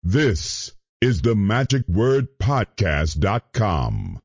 This is the magicwordpodcast.com.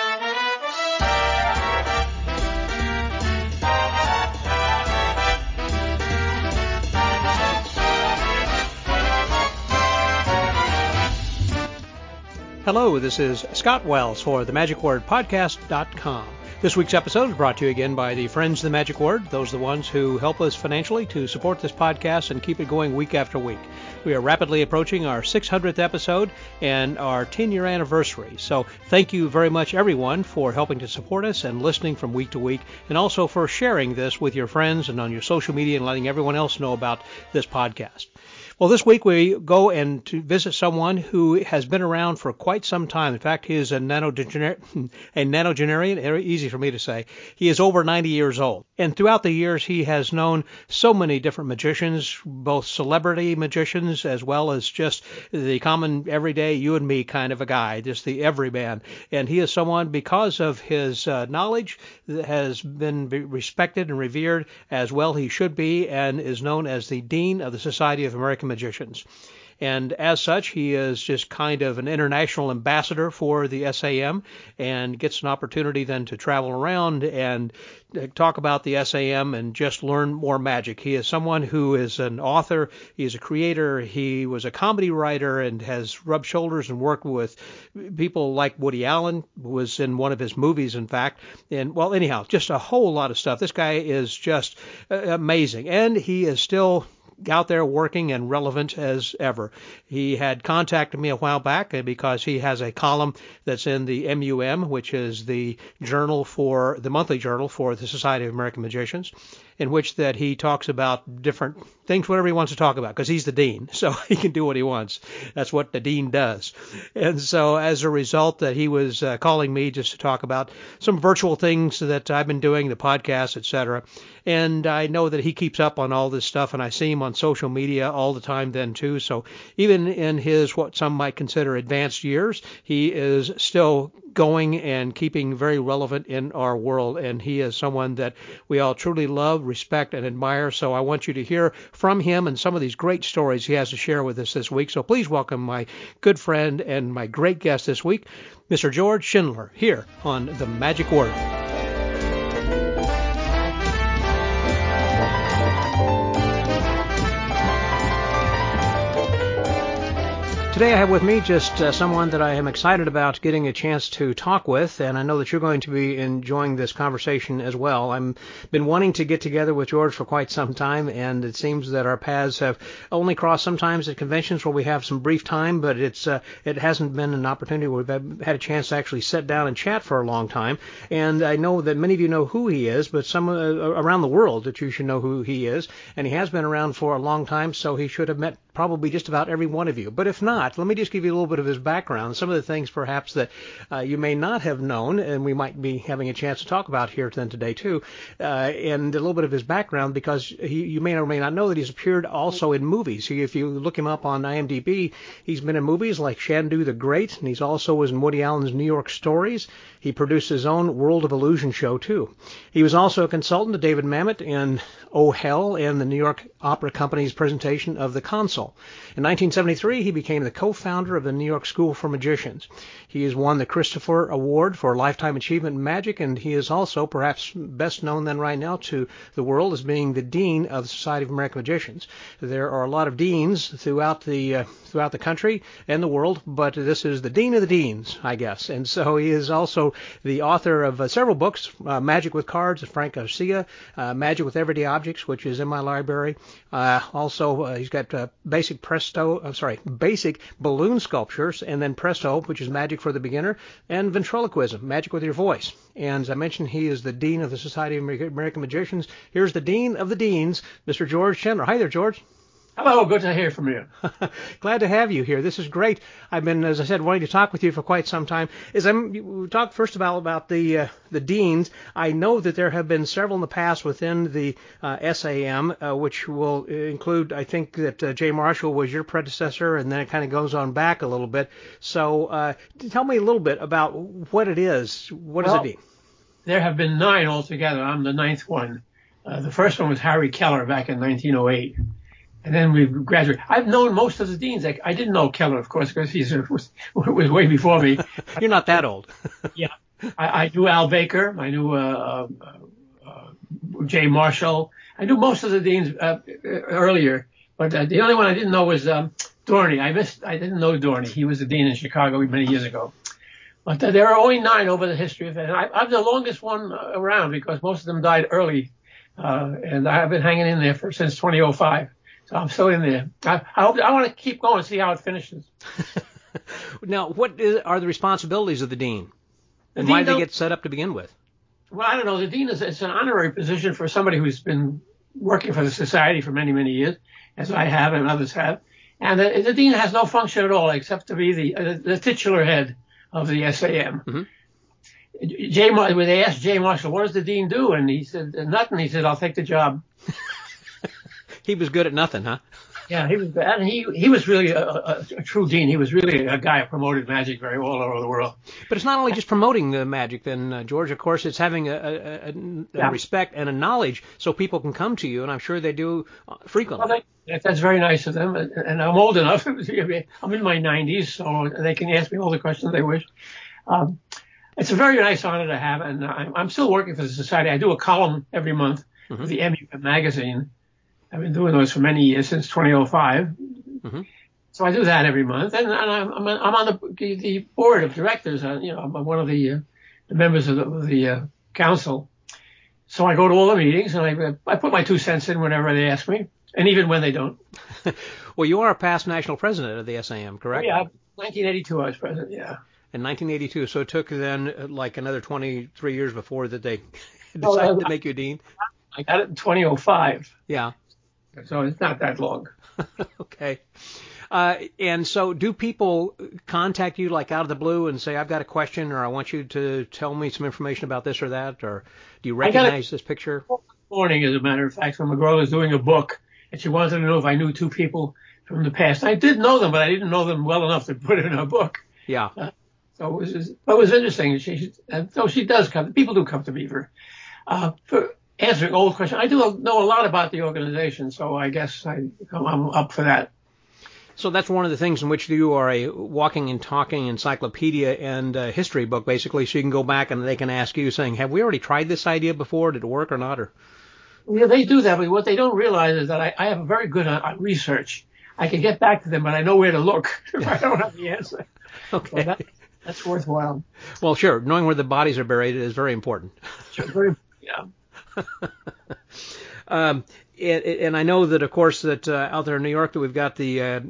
Hello, this is Scott Wells for the magicwordpodcast.com. This week's episode is brought to you again by the Friends of the Magic Word. Those are the ones who help us financially to support this podcast and keep it going week after week. We are rapidly approaching our 600th episode and our 10-year anniversary. So thank you very much, everyone, for helping to support us and listening from week to week, and also for sharing this with your friends and on your social media and letting everyone else know about this podcast. Well, this week we go and to visit someone who has been around for quite some time. In fact, he is a nonagenarian, very easy for me to say. He is over 90 years old. And throughout the years, he has known so many different magicians, both celebrity magicians as well as just the common, everyday, you and me kind of a guy, just the everyman. And he is someone, because of his knowledge, that has been respected and revered as well he should be, and is known as the Dean of the Society of American Magicians. And as such, he is just kind of an international ambassador for the SAM and gets an opportunity then to travel around and talk about the SAM and just learn more magic. He is someone who is an author, he is a creator, he was a comedy writer and has rubbed shoulders and worked with people like Woody Allen, who was in one of his movies, in fact. And, well, anyhow, just a whole lot of stuff. This guy is just amazing. And he is still out there working and relevant as ever. He had contacted me a while back because he has a column that's in the MUM, which is the monthly journal for the Society of American Magicians, in which that he talks about different things, whatever he wants to talk about, because he's the dean, so he can do what he wants. That's what the dean does. And so as a result, that he was calling me just to talk about some virtual things that I've been doing, the podcast, etc. And I know that he keeps up on all this stuff, and I see him on social media all the time then too. So even in his what some might consider advanced years, he is still going and keeping very relevant in our world. And he is someone that we all truly love, respect, and admire. So I want you to hear from him and some of these great stories he has to share with us this week. So please welcome my good friend and my great guest this week, Mr. George Schindler, here on The Magic Word. Today I have with me just someone that I am excited about getting a chance to talk with, and I know that you're going to be enjoying this conversation as well. I've been wanting to get together with George for quite some time, and it seems that our paths have only crossed sometimes at conventions where we have some brief time, but it hasn't been an opportunity where we've had a chance to actually sit down and chat for a long time. And I know that many of you know who he is, but some around the world that you should know who he is, and he has been around for a long time, so he should have met probably just about every one of you. But if not, let me just give you a little bit of his background, some of the things perhaps that you may not have known, and we might be having a chance to talk about here then today too, and a little bit of his background, because you may or may not know that he's appeared also in movies. If you look him up on IMDb, he's been in movies like Shandu the Great, and he's also was in Woody Allen's New York Stories. He produced his own World of Illusion show too. He was also a consultant to David Mamet in Oh Hell and the New York Opera Company's presentation of The Consul. In 1973, he became the co-founder of the New York School for Magicians. He has won the Christopher Award for Lifetime Achievement in Magic, and he is also perhaps best known then right now to the world as being the Dean of the Society of American Magicians. There are a lot of deans throughout the country and the world, but this is the Dean of the Deans, I guess. And so he is also the author of several books, Magic with Cards, Frank Garcia, Magic with Everyday Objects, which is in my library. Also, he's got Basic Balloon Sculptures, and then Presto, which is Magic for the Beginner, and Ventriloquism, Magic with Your Voice. And as I mentioned, he is the Dean of the Society of American Magicians. Here's the Dean of the Deans, Mr. George Schindler. Hi there, George. Hello, good to hear from you. Glad to have you here. This is great. I've been, as I said, wanting to talk with you for quite some time. We talked first about the deans. I know that there have been several in the past within the SAM, which will include, I think that Jay Marshall was your predecessor, and then it kind of goes on back a little bit. So tell me a little bit about what it is. What is a dean? There have been 9 altogether. I'm the 9th one. The first one was Harry Keller back in 1908. And then we graduated. I've known most of the deans. I didn't know Keller, of course, because he was way before me. You're not that old. Yeah. I knew Al Baker. I knew Jay Marshall. I knew most of the deans earlier, but the only one I didn't know was Dorney. I didn't know Dorney. He was the dean in Chicago many years ago. But there are only 9 over the history of it. And I'm the longest one around because most of them died early. And I've been hanging in there since 2005. So I'm still in there. I want to keep going and see how it finishes. Now, what are the responsibilities of the dean? And why did they get set up to begin with? Well, I don't know. The dean it's an honorary position for somebody who's been working for the society for many, many years, as I have and others have. And the dean has no function at all except to be the titular head of the SAM. Mm-hmm. When they asked Jay Marshall, what does the dean do? And he said, nothing. He said, I'll take the job. He was good at nothing, huh? Yeah, he was bad. And he was really a true dean. He was really a guy who promoted magic very well all over the world. But it's not only just promoting the magic, then, George. Of course, it's having a respect and a knowledge so people can come to you, and I'm sure they do frequently. Well, that's very nice of them. And I'm old enough. I'm in my 90s, so they can ask me all the questions they wish. It's a very nice honor to have, and I'm still working for the society. I do a column every month for the MUM magazine. I've been doing those for many years, since 2005. Mm-hmm. So I do that every month, and I'm on the board of directors. I'm one of the members of the council. So I go to all the meetings, and I put my 2 cents in whenever they ask me, and even when they don't. Well, you are a past national president of the SAM, correct? Yeah, 1982 I was president. Yeah. In 1982, so it took then like another 23 years before that they decided to make you dean. I got it in 2005. Yeah. So it's not that long. Okay. And so do people contact you like out of the blue and say, I've got a question, or I want you to tell me some information about this or that, or do you recognize this picture? This morning, as a matter of fact, when my girl was doing a book, and she wanted to know if I knew 2 people from the past. I did know them, but I didn't know them well enough to put it in a book. Yeah. So it was interesting. She does come. People do come to me for answering old questions. I do know a lot about the organization, so I guess I'm up for that. So that's one of the things in which you are a walking and talking encyclopedia and history book, basically, so you can go back and they can ask you, saying, have we already tried this idea before? Did it work or not? Or yeah, they do that, but what they don't realize is that I have a very good research. I can get back to them, but I know where to look if I don't have the answer. Okay. So that's worthwhile. Well, sure. Knowing where the bodies are buried is very important. Sure, yeah. And I know that, of course, that out there in New York that we've got the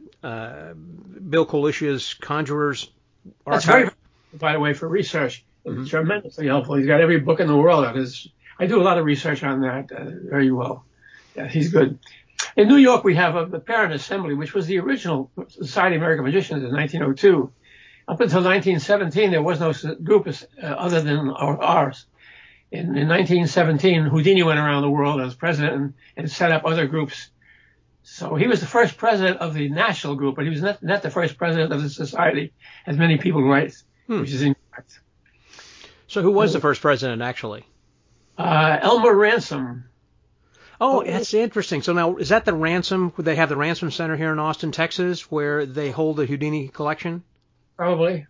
Bill Kolish's Conjurers Archive. That's very, by the way, for research. It's tremendously helpful. He's got every book in the world on his. I do a lot of research on that very well. Yeah, he's good. In New York, we have the Parent Assembly, which was the original Society of American Magicians in 1902. Up until 1917, there was no group other than ours. In 1917, Houdini went around the world as president and set up other groups. So he was the first president of the national group, but he was not the first president of the society, as many people write, which is incorrect. So who was the first president, actually? Elmer Ransom. Oh, that's interesting. So now, is that the Ransom? They have the Ransom Center here in Austin, Texas, where they hold the Houdini collection? Probably.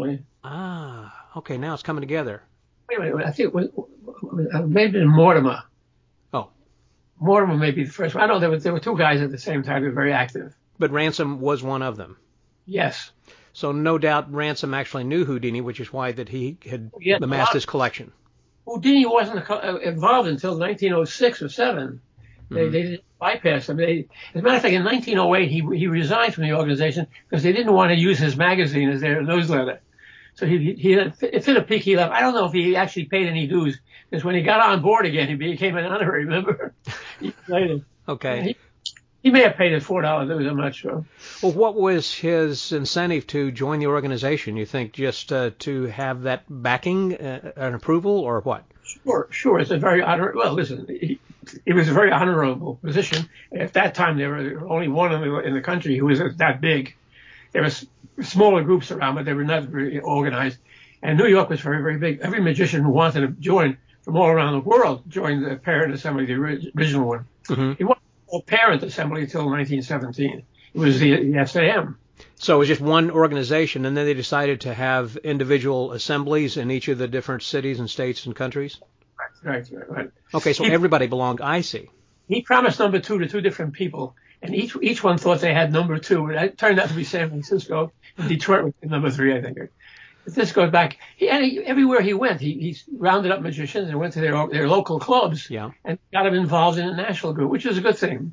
Ah, okay. Now it's coming together. Wait a minute. I think it was maybe Mortimer. Oh. Mortimer may be the first one. I know there were 2 guys at the same time who were very active. But Ransom was one of them. Yes. So no doubt Ransom actually knew Houdini, which is why that he had amassed his collection. Houdini wasn't involved until 1906 or 7. They didn't bypass him. As a matter of fact, in 1908, he resigned from the organization because they didn't want to use his magazine as their newsletter. So he fit a peak. He left. I don't know if he actually paid any dues, because when he got on board again, he became an honorary member. Later. Okay. He may have paid his $4 dues. I'm not sure. Well, what was his incentive to join the organization? You think just to have that backing, an approval, or what? Sure. It's a very well. Listen, it was a very honorable position. At that time, there were only one in the country who was that big. There were smaller groups around, but they were not very organized. And New York was very, very big. Every magician who wanted to join from all around the world joined the Parent Assembly, the original one. Mm-hmm. It wasn't a parent assembly until 1917. It was the SAM. So it was just one organization, and then they decided to have individual assemblies in each of the different cities and states and countries? Right. Okay, so everybody belonged. I see. He promised number 2 to 2 different people, and each one thought they had number 2. It turned out to be San Francisco, and Detroit was number 3, I think. But this goes back. Everywhere he went, he rounded up magicians and went to their local clubs, and got them involved in a national group, which is a good thing.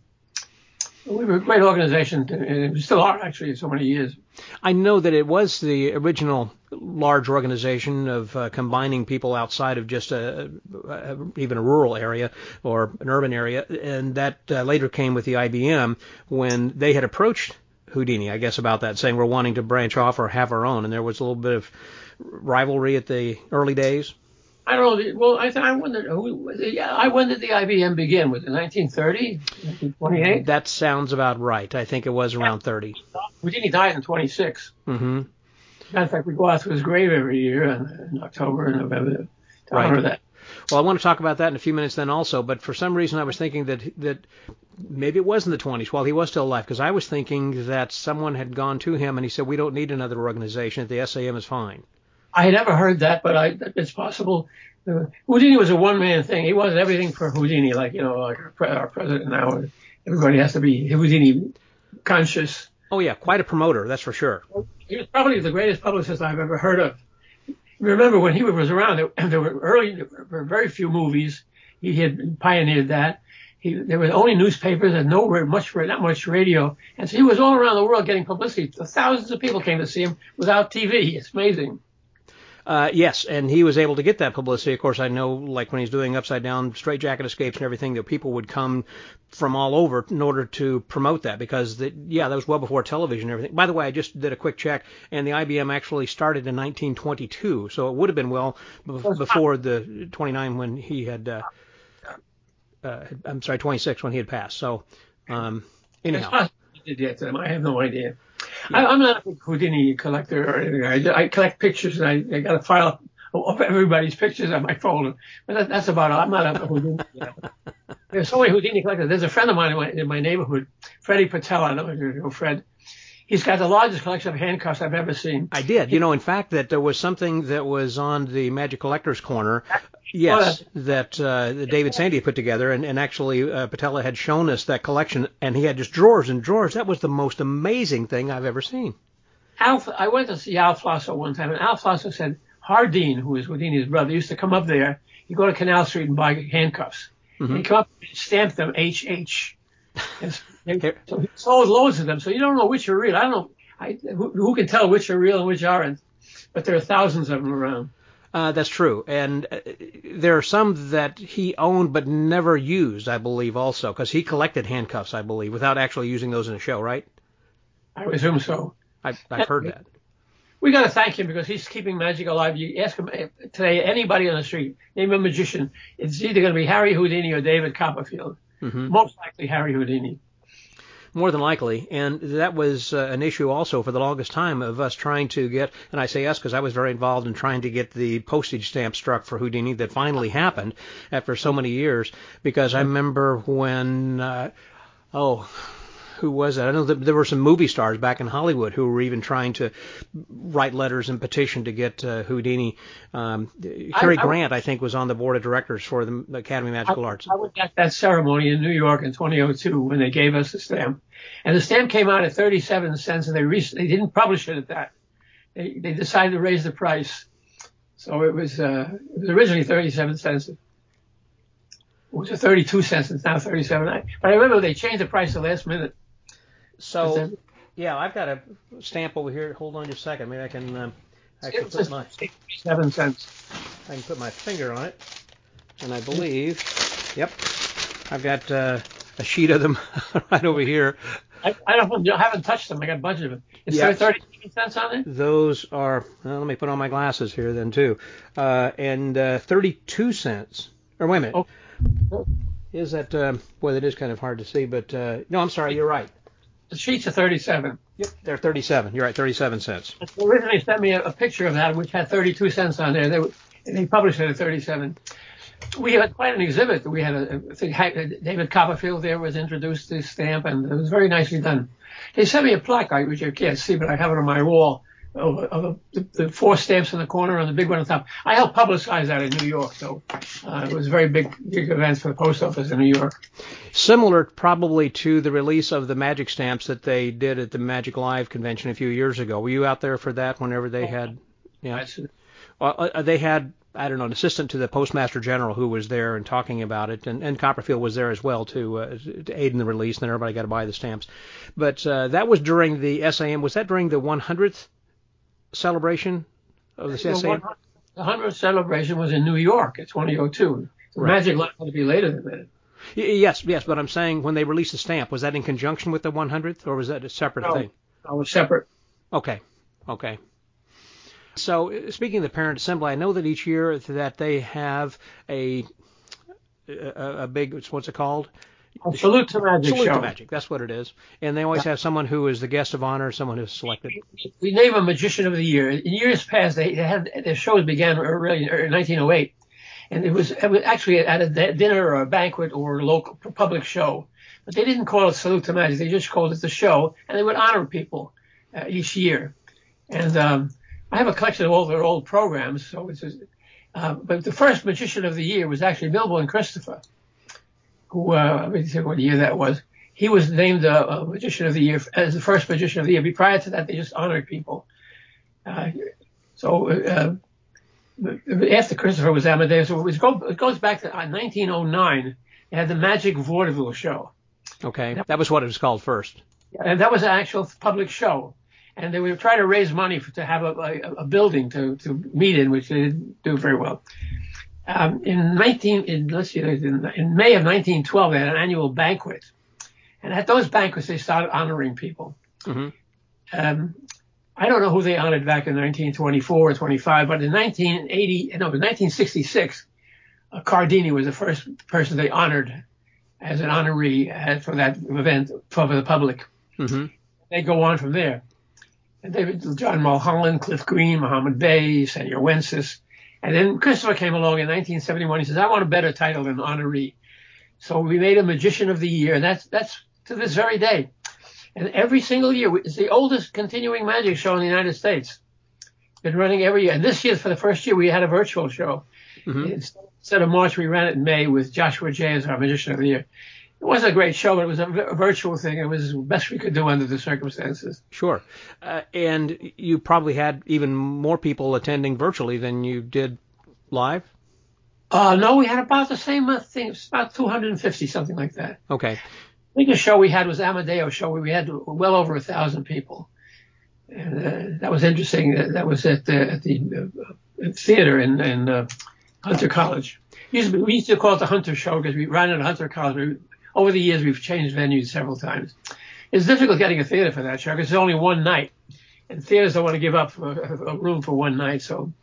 We were a great organization, and we still are, actually, in so many years. I know that it was the original large organization of combining people outside of just even a rural area or an urban area, and that later came with the IBM when they had approached Houdini, I guess, about that, saying we're wanting to branch off or have our own, and there was a little bit of rivalry at the early days. I don't know. Well, I wondered. When did the IBM begin? Was it 1930, 1928? That sounds about right. I think it was around 30. Houdini died in 26. Mm-hmm. Matter of fact, we go out to his grave every year in October and November to honor that. Well, I want to talk about that in a few minutes then also, but for some reason I was thinking that maybe it was in the 20s while he was still alive, because I was thinking that someone had gone to him and he said, we don't need another organization, the SAM is fine. I had never heard that, but it's possible. Houdini was a one-man thing. He wasn't everything for Houdini, like our president now. Everybody has to be Houdini conscious. Oh, yeah, quite a promoter, that's for sure. He was probably the greatest publicist I've ever heard of. Remember, when he was around, there were very few movies. He had pioneered that. There were only newspapers and not much radio. And so he was all around the world getting publicity. Thousands of people came to see him without TV. It's amazing. Yes, and he was able to get that publicity. Of course, I know, like when he's doing Upside Down, Straight Jacket Escapes and everything, that people would come from all over in order to promote that, because that was well before television and everything. By the way, I just did a quick check, and the IBM actually started in 1922, so it would have been well before the 29 when he had, 26 when he had passed. So, anyhow. I have no idea. I'm not a big Houdini collector or anything. I collect pictures, and I got a file of everybody's pictures on my phone. But that's about all. I'm not a Houdini collector. There's so many Houdini collectors. There's a friend of mine in my neighborhood, Freddie Patella. I don't know if you know Fred. He's got the largest collection of handcuffs I've ever seen. I did. In fact, that there was something that was on the Magic Collector's Corner. Yes, that David Sandy put together, and actually Patella had shown us that collection, and he had just drawers and drawers. That was the most amazing thing I've ever seen. I went to see Al Flosso one time, and Al Flosso said Hardeen, who was Houdini's brother, used to come up there. He'd go to Canal Street and buy handcuffs. Mm-hmm. And he'd come up and stamp them HH. So he sold loads of them, so you don't know which are real. I don't know who can tell which are real and which aren't, but there are thousands of them around. That's true, and there are some that he owned but never used, I believe, also, because he collected handcuffs, I believe, without actually using those in a show, right? I assume so. I've heard that. We got to thank him because he's keeping magic alive. You ask him today, anybody on the street, name a magician, it's either going to be Harry Houdini or David Copperfield. Mm-hmm. Most likely Harry Houdini. More than likely, and that was an issue also for the longest time of us trying to get, and I say us because I was very involved in trying to get the postage stamp struck for Houdini that finally happened after so many years, because I remember when, who was that? I know that there were some movie stars back in Hollywood who were even trying to write letters and petition to get Houdini. Cary Grant, I think, was on the board of directors for the Academy of Magical Arts. I was at that ceremony in New York in 2002 when they gave us the stamp. And the stamp came out at 37 cents, and they didn't publish it at that. They decided to raise the price. So it was originally 37 cents. It was 32 cents. It's now 37. But I remember they changed the price at the last minute. So, yeah, I've got a stamp over here. Hold on just a second. Maybe I can actually put my 7 cents. I can put my finger on it, and I believe, yep, I've got a sheet of them right over here. I haven't touched them. I got a bunch of them. Is there 37 cents on it? Those are. Well, let me put on my glasses here then too, and 32 cents. Or wait a minute. Oh. Is that? Boy, that is kind of hard to see. But no, I'm sorry. You're right. The sheets are 37. Yep, they're 37. You're right, 37 cents. They originally sent me a picture of that, which had 32 cents on there. They published it at 37. We had quite an exhibit. We had a thing. David Copperfield there was introduced to the stamp, and it was very nicely done. They sent me a plaque, which you can't see, but I have it on my wall, of the 4 stamps in the corner and the big one on top. I helped publicize that in New York, so it was a very big event for the post office in New York. Similar probably to the release of the Magic stamps that they did at the Magic Live convention a few years ago. Were you out there for that whenever they had? Yeah. Well, they had, I don't know, an assistant to the Postmaster General who was there and talking about it, and Copperfield was there as well to aid in the release, and then everybody got to buy the stamps. But that was during the SAM. Was that during the 100th celebration of the SAM? The 100th celebration was in New York in 2002. The Right. Magic Live had to be later than that. Yes, but I'm saying when they released the stamp, was that in conjunction with the 100th, or was that a separate thing? No, it was separate. Okay. So speaking of the Parent Assembly, I know that each year that they have a big, what's it called? Salute to Magic Salute show. to Magic, that's what it is. And they always have someone who is the guest of honor, someone who's selected. We name a Magician of the Year. In years past, they had their shows began early in 1908, and it was actually at a dinner or a banquet or a local public show. But they didn't call it Salute to Magic; they just called it the show, and they would honor people each year. And I have a collection of all their old programs. So it's just, but the first Magician of the Year was actually Milbourne Christopher, who let me see what year that was. He was named Magician of the Year as the first Magician of the Year. Prior to that, they just honored people. After Christopher was Amadeus, so it goes back to 1909. They had the Magic Vaudeville show. Okay, that was what it was called first. And that was an actual public show. And they would try to raise money to have a building to meet in, which they didn't do very well. In May of 1912, they had an annual banquet. And at those banquets, they started honoring people. Mm-hmm. I don't know who they honored back in 1924 or 25, but in 1966, Cardini was the first person they honored as an honoree for that event for the public. Mm-hmm. They go on from there. And John Mulholland, Cliff Green, Muhammad Bey, Senor Wences. And then Christopher came along in 1971. He says, I want a better title than honoree. So we made a Magician of the Year, and that's to this very day. And every single year, it's the oldest continuing magic show in the United States. Been running every year. And this year, for the first year, we had a virtual show. Mm-hmm. Instead of March, we ran it in May with Joshua Jay as our Magician of the Year. It wasn't a great show, but it was a virtual thing. It was the best we could do under the circumstances. Sure. And you probably had even more people attending virtually than you did live? No, we had about the same thing. It was about 250, something like that. Okay. The biggest show we had was Amadeus show, where we had well over 1,000 people. And that was interesting. That was at the theater in Hunter College. We used to call it the Hunter Show because we ran it at Hunter College. Over the years, we've changed venues several times. It's difficult getting a theater for that show because it's only one night. And theaters don't want to give up a room for one night. So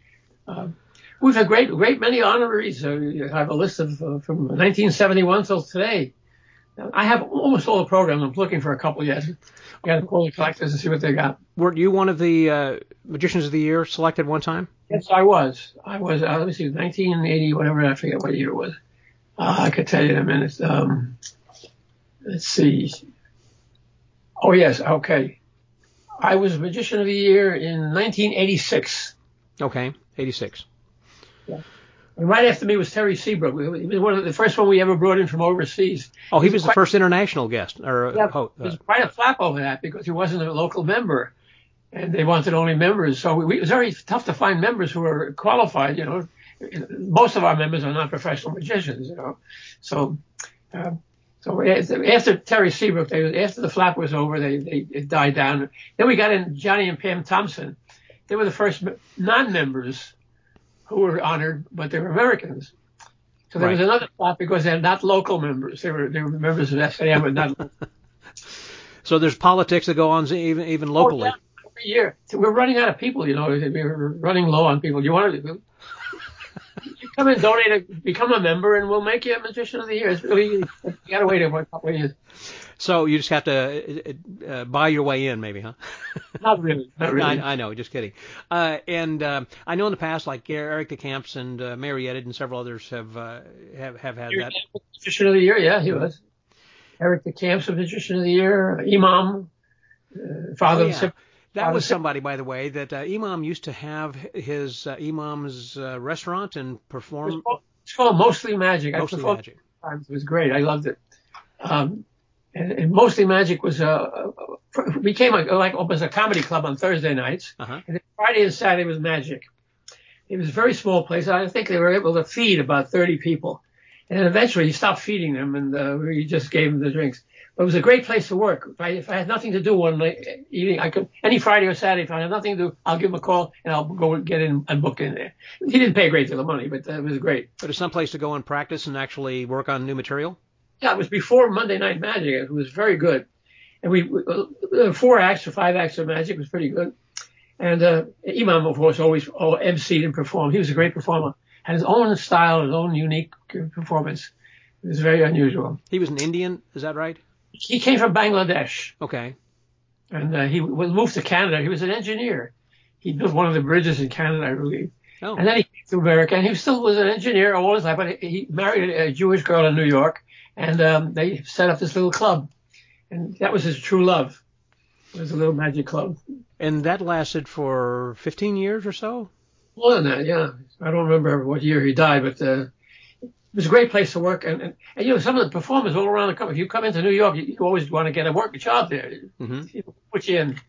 we've had great many honorees. I have a list of from 1971 till today. I have almost all the programs. I'm looking for a couple yet. I got to call the collectors and see what they got. Were you one of the Magicians of the Year selected one time? Yes, I was. Let me see, 1980, whatever. I forget what year it was. I could tell you in a minute. Let's see. Oh, yes. Okay. I was Magician of the Year in 1986. Okay. 86. Yeah. And right after me was Terry Seabrook. He was one of the first one we ever brought in from overseas. Oh, he was the first international guest. There was quite a flap over that because he wasn't a local member. And they wanted only members. So it was very tough to find members who were qualified, you know. Most of our members are not professional magicians, you know. So after Terry Seabrook, after the flap was over, it died down. Then we got in Johnny and Pam Thompson. They were the first non-members who were honored, but they were Americans. So there was another flap because they're not local members. They were members of SAM, but not local. So there's politics that go on even locally. Oh, yeah. Every year. So we're running out of people, you know. We're running low on people. You come and donate, become a member, and we'll make you a Magician of the Year. It's really, you got to wait a couple of years. So you just have to buy your way in, maybe, huh? Not really, not really. I know, just kidding. And I know in the past, like Eric DeCamps and Mary Edit and several others have had that. Magician of the Year, yeah, he was. Eric DeCamps, Magician of the Year. Imam, father of Sip. That was somebody, by the way, that Imam used to have his Imam's restaurant and perform. It's called Mostly Magic. Mostly Magic. It was great. I loved it. And Mostly Magic was became was a comedy club on Thursday nights, and then Friday and Saturday was magic. It was a very small place. I think they were able to feed about 30 people, and then eventually he stopped feeding them, and we just gave them the drinks. But it was a great place to work. If I had nothing to do one night evening, I could any Friday or Saturday. If I had nothing to do, I'll give him a call and I'll go get in and book in there. He didn't pay a great deal of money, but it was great. But it's some place to go and practice and actually work on new material. Yeah, it was before Monday Night Magic. It was very good. And we 4 acts or 5 acts of magic was pretty good. And Imam, of course, always emceed and performed. He was a great performer. Had his own style, his own unique performance. It was very unusual. He was an Indian, is that right? He came from Bangladesh. Okay. And he moved to Canada. He was an engineer. He built one of the bridges in Canada, I believe. Oh. And then he came to America, and he still was an engineer all his life, but he married a Jewish girl in New York, and they set up this little club. And that was his true love. It was a little magic club. And that lasted for 15 years or so? More than that, yeah. I don't remember what year he died, but it was a great place to work. And you know, some of the performers all around the country, if you come into New York, you always want to get a job there. People put you in.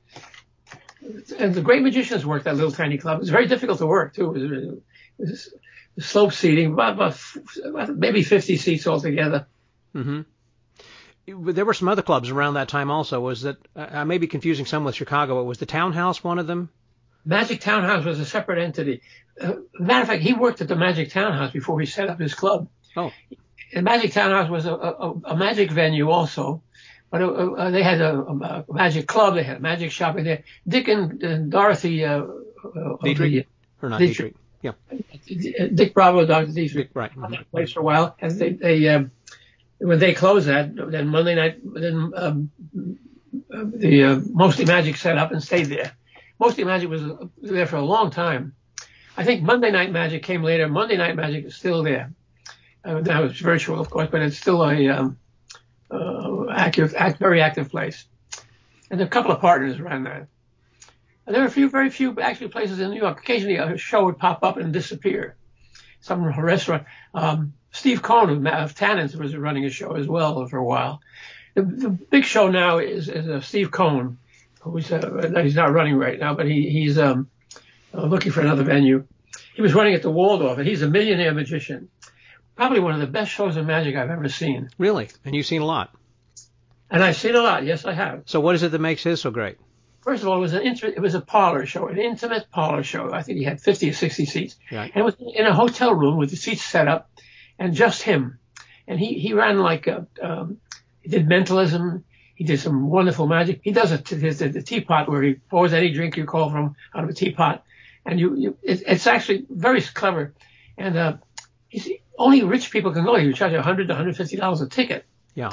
And the great magicians worked that little tiny club. It was very difficult to work, too. It was slope seating, about maybe 50 seats altogether. Mm-hmm. There were some other clubs around that time also. Was that, I may be confusing some with Chicago, but was the Townhouse one of them? Magic Townhouse was a separate entity. Matter of fact, he worked at the Magic Townhouse before he set up his club. Oh. And Magic Townhouse was a magic venue also, but they had a magic club. They had a magic shop in there. Dick and Dorothy Dietrich? Or not Dietrich? Yeah. Dick Bravo, Dr. Dietrich. Right. On that place for a while. And they when they closed that, then Monday night, then the Mostly Magic set up and stayed there. Mostly Magic was there for a long time. I think Monday Night Magic came later. Monday Night Magic is still there. Now it's virtual, of course, but it's still a very active place. And there are a couple of partners around that. And there are very few actually places in New York. Occasionally a show would pop up and disappear. Some restaurant. Steve Cohn of Tannins was running a show as well for a while. The big show now is Steve Cohn, who's he's not running right now, but he's looking for another venue. He was running at the Waldorf, and he's a millionaire magician. Probably one of the best shows of magic I've ever seen. Really? And you've seen a lot? And I've seen a lot. Yes, I have. So what is it that makes his so great? First of all, it was a parlor show, an intimate parlor show. I think he had 50 or 60 seats. Right. And it was in a hotel room with the seats set up and just him. And he ran like he did mentalism. He did some wonderful magic. He does the teapot where he pours any drink you call from out of a teapot. And it's actually very clever. And only rich people can go. You charge $100 to $150 a ticket. Yeah.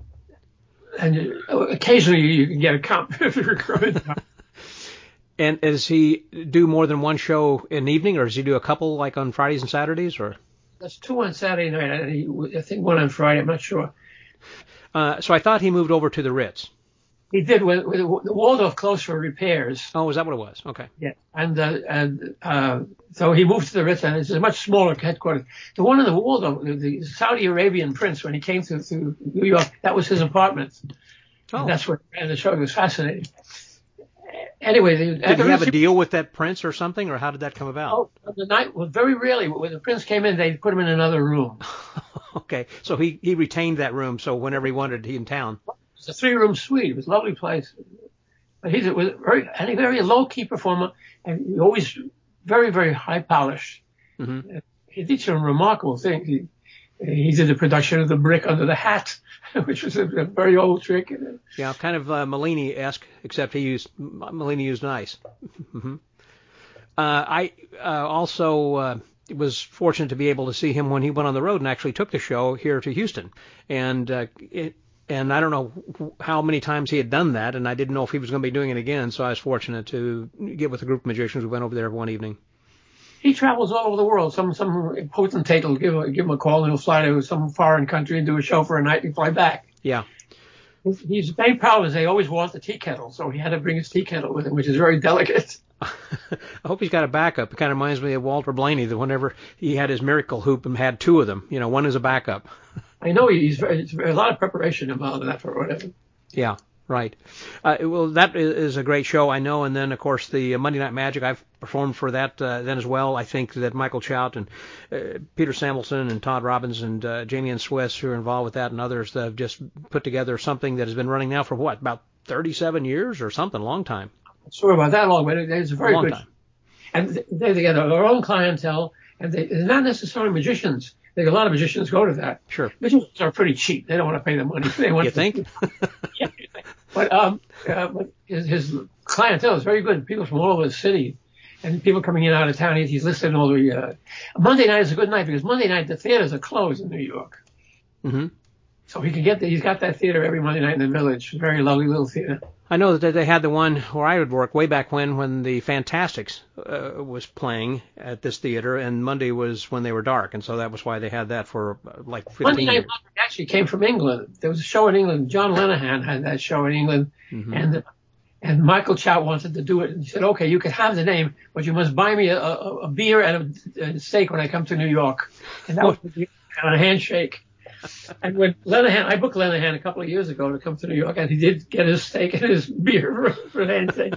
And occasionally you can get a comp if you're growing up. And does he do more than one show in the evening, or does he do a couple like on Fridays and Saturdays? Or that's 2 on Saturday night, and I think 1 on Friday. I'm not sure. So I thought he moved over to the Ritz. He did. When the Waldorf closed for repairs. Oh, is that what it was? Okay. Yeah. And so he moved to the Ritz, and it's a much smaller headquarters. The one in the Waldorf, the Saudi Arabian prince, when he came to New York, that was his apartment. Oh. And that's where he ran the show. It was fascinating. Anyway, did he have a deal with that prince or something, or how did that come about? Oh, the night. Well, very rarely when the prince came in, they put him in another room. Okay, so he retained that room, so whenever he wanted, he in town. It's a 3-room suite. It was a lovely place. But he was a very low-key performer, and always very, very high-polished. Mm-hmm. He did some remarkable things. He did the production of the brick under the hat, which was a very old trick. Yeah, kind of Mellini-esque, except Mellini used ice. Mm-hmm. I also was fortunate to be able to see him when he went on the road and actually took the show here to Houston. And And I don't know how many times he had done that, and I didn't know if he was going to be doing it again, so I was fortunate to get with a group of magicians. We went over there one evening. He travels all over the world. Some potentate will give him a call, and he'll fly to some foreign country and do a show for a night and fly back. Yeah. He's very proud as they always want the tea kettle, so he had to bring his tea kettle with him, which is very delicate. I hope he's got a backup. It kind of reminds me of Walter Blaney, that whenever he had his miracle hoop and had two of them, one is a backup. I know it's a lot of preparation involved in that for whatever. Yeah, right. Well, that is a great show, I know. And then, of course, the Monday Night Magic, I've performed for that then as well. I think that Michael Chout and Peter Samuelson and Todd Robbins and Jamie and Swiss, who are involved with that, and others, have just put together something that has been running now for about 37 years or something, a long time. I'm sorry about that long, but it's a very long good time. And they get their own clientele, and they're not necessarily magicians. A lot of magicians go to that. Sure. Magicians are pretty cheap. They don't want to pay the money. They want you think? Yeah. But his clientele is very good. People from all over the city, and people coming in and out of town. He's listed all the. Monday night is a good night because Monday night the theaters are closed in New York. Mm-hmm. So he's got that theater every Monday night in the Village. Very lovely little theater. I know that they had the one where I would work way back when the Fantastics was playing at this theater, and Monday was when they were dark, and so that was why they had that for like 15 Monday Night years. Magic actually came from England. There was a show in England. John Lenihan had that show in England, Mm-hmm. and Michael Chout wanted to do it. And he said, "Okay, you can have the name, but you must buy me a beer and a steak when I come to New York." And that was on a handshake. And when I booked Lenihan a couple of years ago to come to New York, and he did get his steak and his beer for an handshake.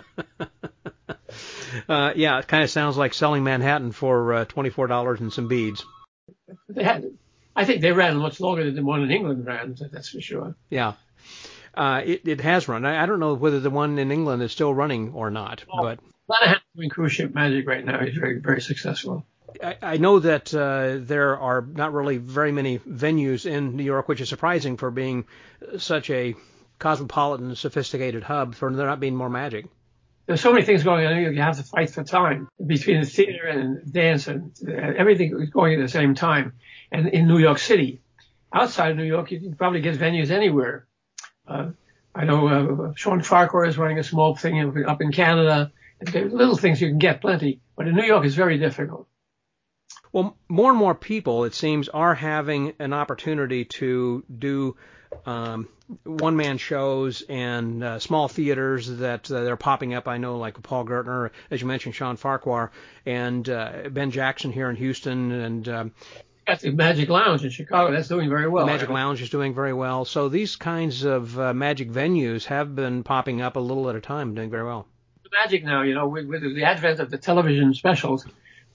Yeah, it kind of sounds like selling Manhattan for $24 and some beads. I think they ran much longer than the one in England ran, that's for sure. Yeah. It has run. I don't know whether the one in England is still running or not. But Lenihan's doing cruise ship magic right now. He's very, very successful. I know that there are not really very many venues in New York, which is surprising for being such a cosmopolitan, sophisticated hub, for there not being more magic. There's so many things going on. You have to fight for time between the theater and dance and everything is going at the same time. And in New York City, outside of New York, you can probably get venues anywhere. I know Sean Farquhar is running a small thing up in Canada. There's little things you can get plenty, but in New York it's very difficult. Well, more and more people, it seems, are having an opportunity to do one-man shows and small theaters that they're popping up. I know, like Paul Gertner, as you mentioned, Sean Farquhar, and Ben Jackson here in Houston, and got the Magic Lounge in Chicago. That's doing very well. The Magic Lounge is doing very well. So these kinds of magic venues have been popping up a little at a time, doing very well. The magic now, with the advent of the television specials,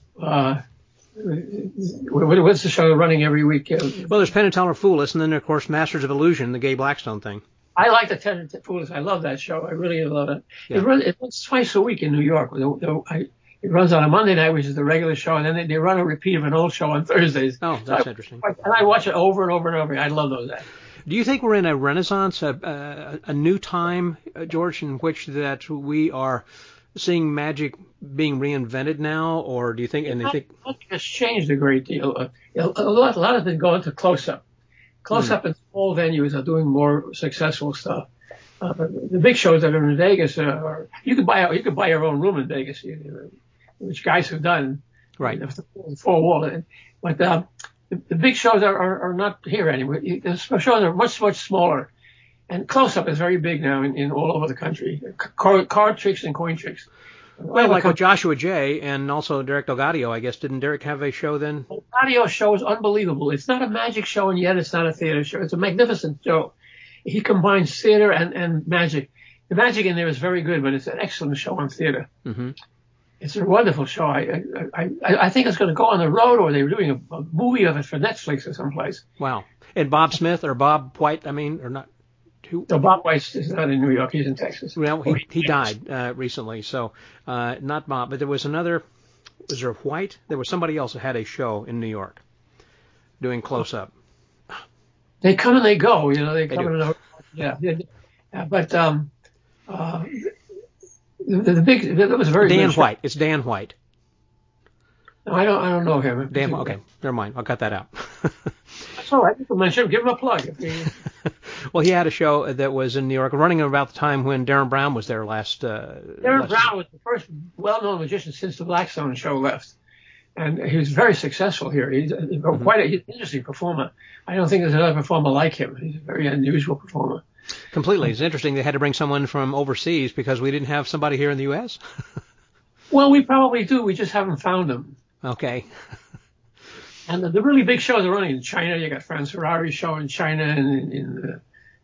what's the show running every week? Well, there's Penn and Teller Fool Us, and then, of course, Masters of Illusion, the Gay Blackstone thing. I like the Penn and Teller Fool Us. I love that show. I really love it. Yeah. It runs twice a week in New York. It runs on a Monday night, which is the regular show, and then they run a repeat of an old show on Thursdays. Oh, that's interesting. And I watch it over and over and over. I love those. Do you think we're in a renaissance, a new time, George, in which that we are seeing magic being reinvented now, or do you think? And Magic has changed a great deal. A lot has been going to close-up. Close-up and small venues are doing more successful stuff. The big shows that are in Vegas you could buy your own room in Vegas, which guys have done. Right. The four wall. But the big shows are not here anymore. The shows are much, much smaller. And close-up is very big now in all over the country. Card tricks and coin tricks. Well, like with Joshua J. and also Derek Delgadio, I guess. Didn't Derek have a show then? The Delgadio show is unbelievable. It's not a magic show, and yet it's not a theater show. It's a magnificent show. He combines theater and magic. The magic in there is very good, but it's an excellent show on theater. Mm-hmm. It's a wonderful show. I think it's going to go on the road, or they're doing a movie of it for Netflix or someplace. Wow. And Bob Smith or Bob White, or not? No, Bob White is not in New York. He's in Texas. Well, he died recently, so not Bob. But there was another. Was there White? There was somebody else that had a show in New York doing close-up. They come and they go. They come do. and go. Yeah. But the big. It was very Dan good White. Show. It's Dan White. No, I don't know him. Dan. Okay, never mind. I'll cut that out. That's all right. Give him a plug. Well, he had a show that was in New York, running about the time when Darren Brown was there last. Darren Brown was the first well-known magician since the Blackstone show left. And he was very successful here. He's quite an interesting performer. I don't think there's another performer like him. He's a very unusual performer. Completely. It's interesting they had to bring someone from overseas because we didn't have somebody here in the U.S. Well, we probably do. We just haven't found them. Okay. And the really big shows are running in China. You got Franz Ferrari's show in China and in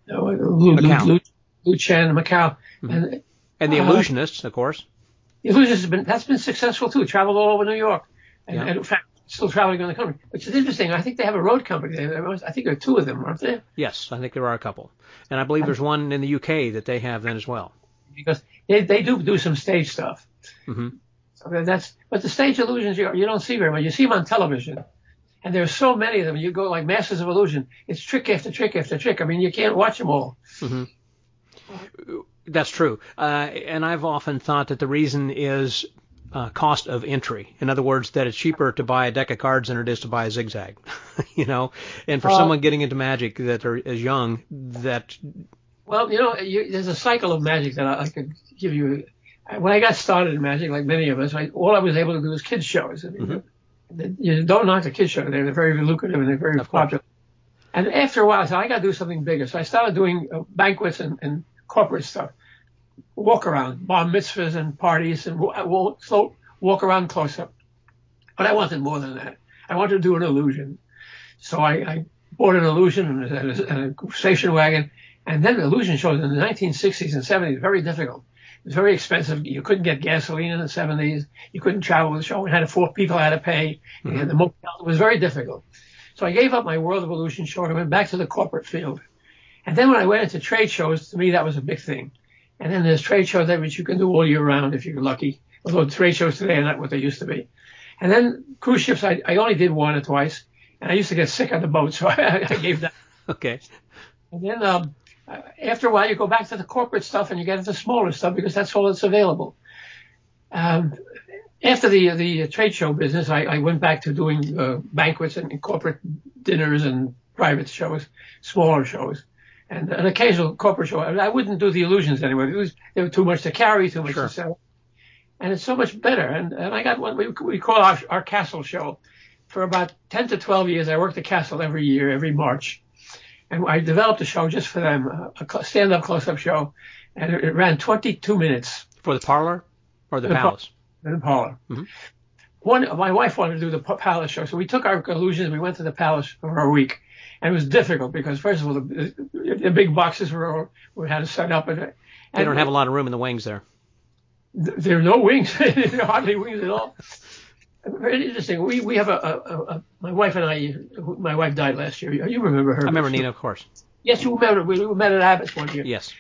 Lu Chen, Macau. Mm-hmm. And the Illusionists, of course. The Illusionists that's been successful too. Traveled all over New York. And in fact, still traveling around the country, which is interesting. I think they have a road company. I think there are two of them, aren't there? Yes, I think there are a couple. And I believe there's one in the UK that they have then as well. Because they do some stage stuff. Mm-hmm. So but the stage illusions you don't see very much. You see them on television. And there's so many of them. You go like Masters of Illusion. It's trick after trick after trick. I mean, you can't watch them all. Mm-hmm. That's true. And I've often thought that the reason is cost of entry. In other words, that it's cheaper to buy a deck of cards than it is to buy a zigzag. And for someone getting into magic that is young, that. Well, there's a cycle of magic that I could give you. When I got started in magic, like many of us, all I was able to do was kids shows. I mean, you don't knock the kids shows. They're very lucrative and they're very popular. And after a while, I said, I got to do something bigger. So I started doing banquets and corporate stuff. Walk around, bar mitzvahs and parties, and walk around close up. But I wanted more than that. I wanted to do an illusion. So I bought an illusion and a station wagon. And then the illusion shows in the 1960s and 70s, very difficult. It was very expensive. You couldn't get gasoline in the 70s. You couldn't travel with the show. People had to pay. Mm-hmm. And the motel. It was very difficult. So I gave up my World of Illusion show and went back to the corporate field. And then when I went into trade shows, to me, that was a big thing. And then there's trade shows which you can do all year round if you're lucky. Although trade shows today are not what they used to be. And then cruise ships, I only did one or twice. And I used to get sick on the boat, so I gave that. Okay. And then after a while, you go back to the corporate stuff and you get into smaller stuff because that's all that's available. After the trade show business, I went back to doing banquets and corporate dinners and private shows, smaller shows. And an occasional corporate show. I wouldn't do the illusions anymore. They were too much to carry, too much to sell. And it's so much better. And I got one we call our castle show. For about 10 to 12 years, I worked the castle every year, every March. And I developed a show just for them, a stand-up close-up show. And it ran 22 minutes. For the parlor or the palace? The parlor. Mm-hmm. My wife wanted to do the palace show. So we took our illusions and we went to the palace for a week. And it was difficult because, first of all, the big boxes we had to set up. And they don't have a lot of room in the wings there. There are no wings. There are hardly wings at all. Very interesting. We have my wife and I, my wife died last year. You remember her? I remember Nina, of course. Yes, you remember. We met at Abbott's one year. Yes.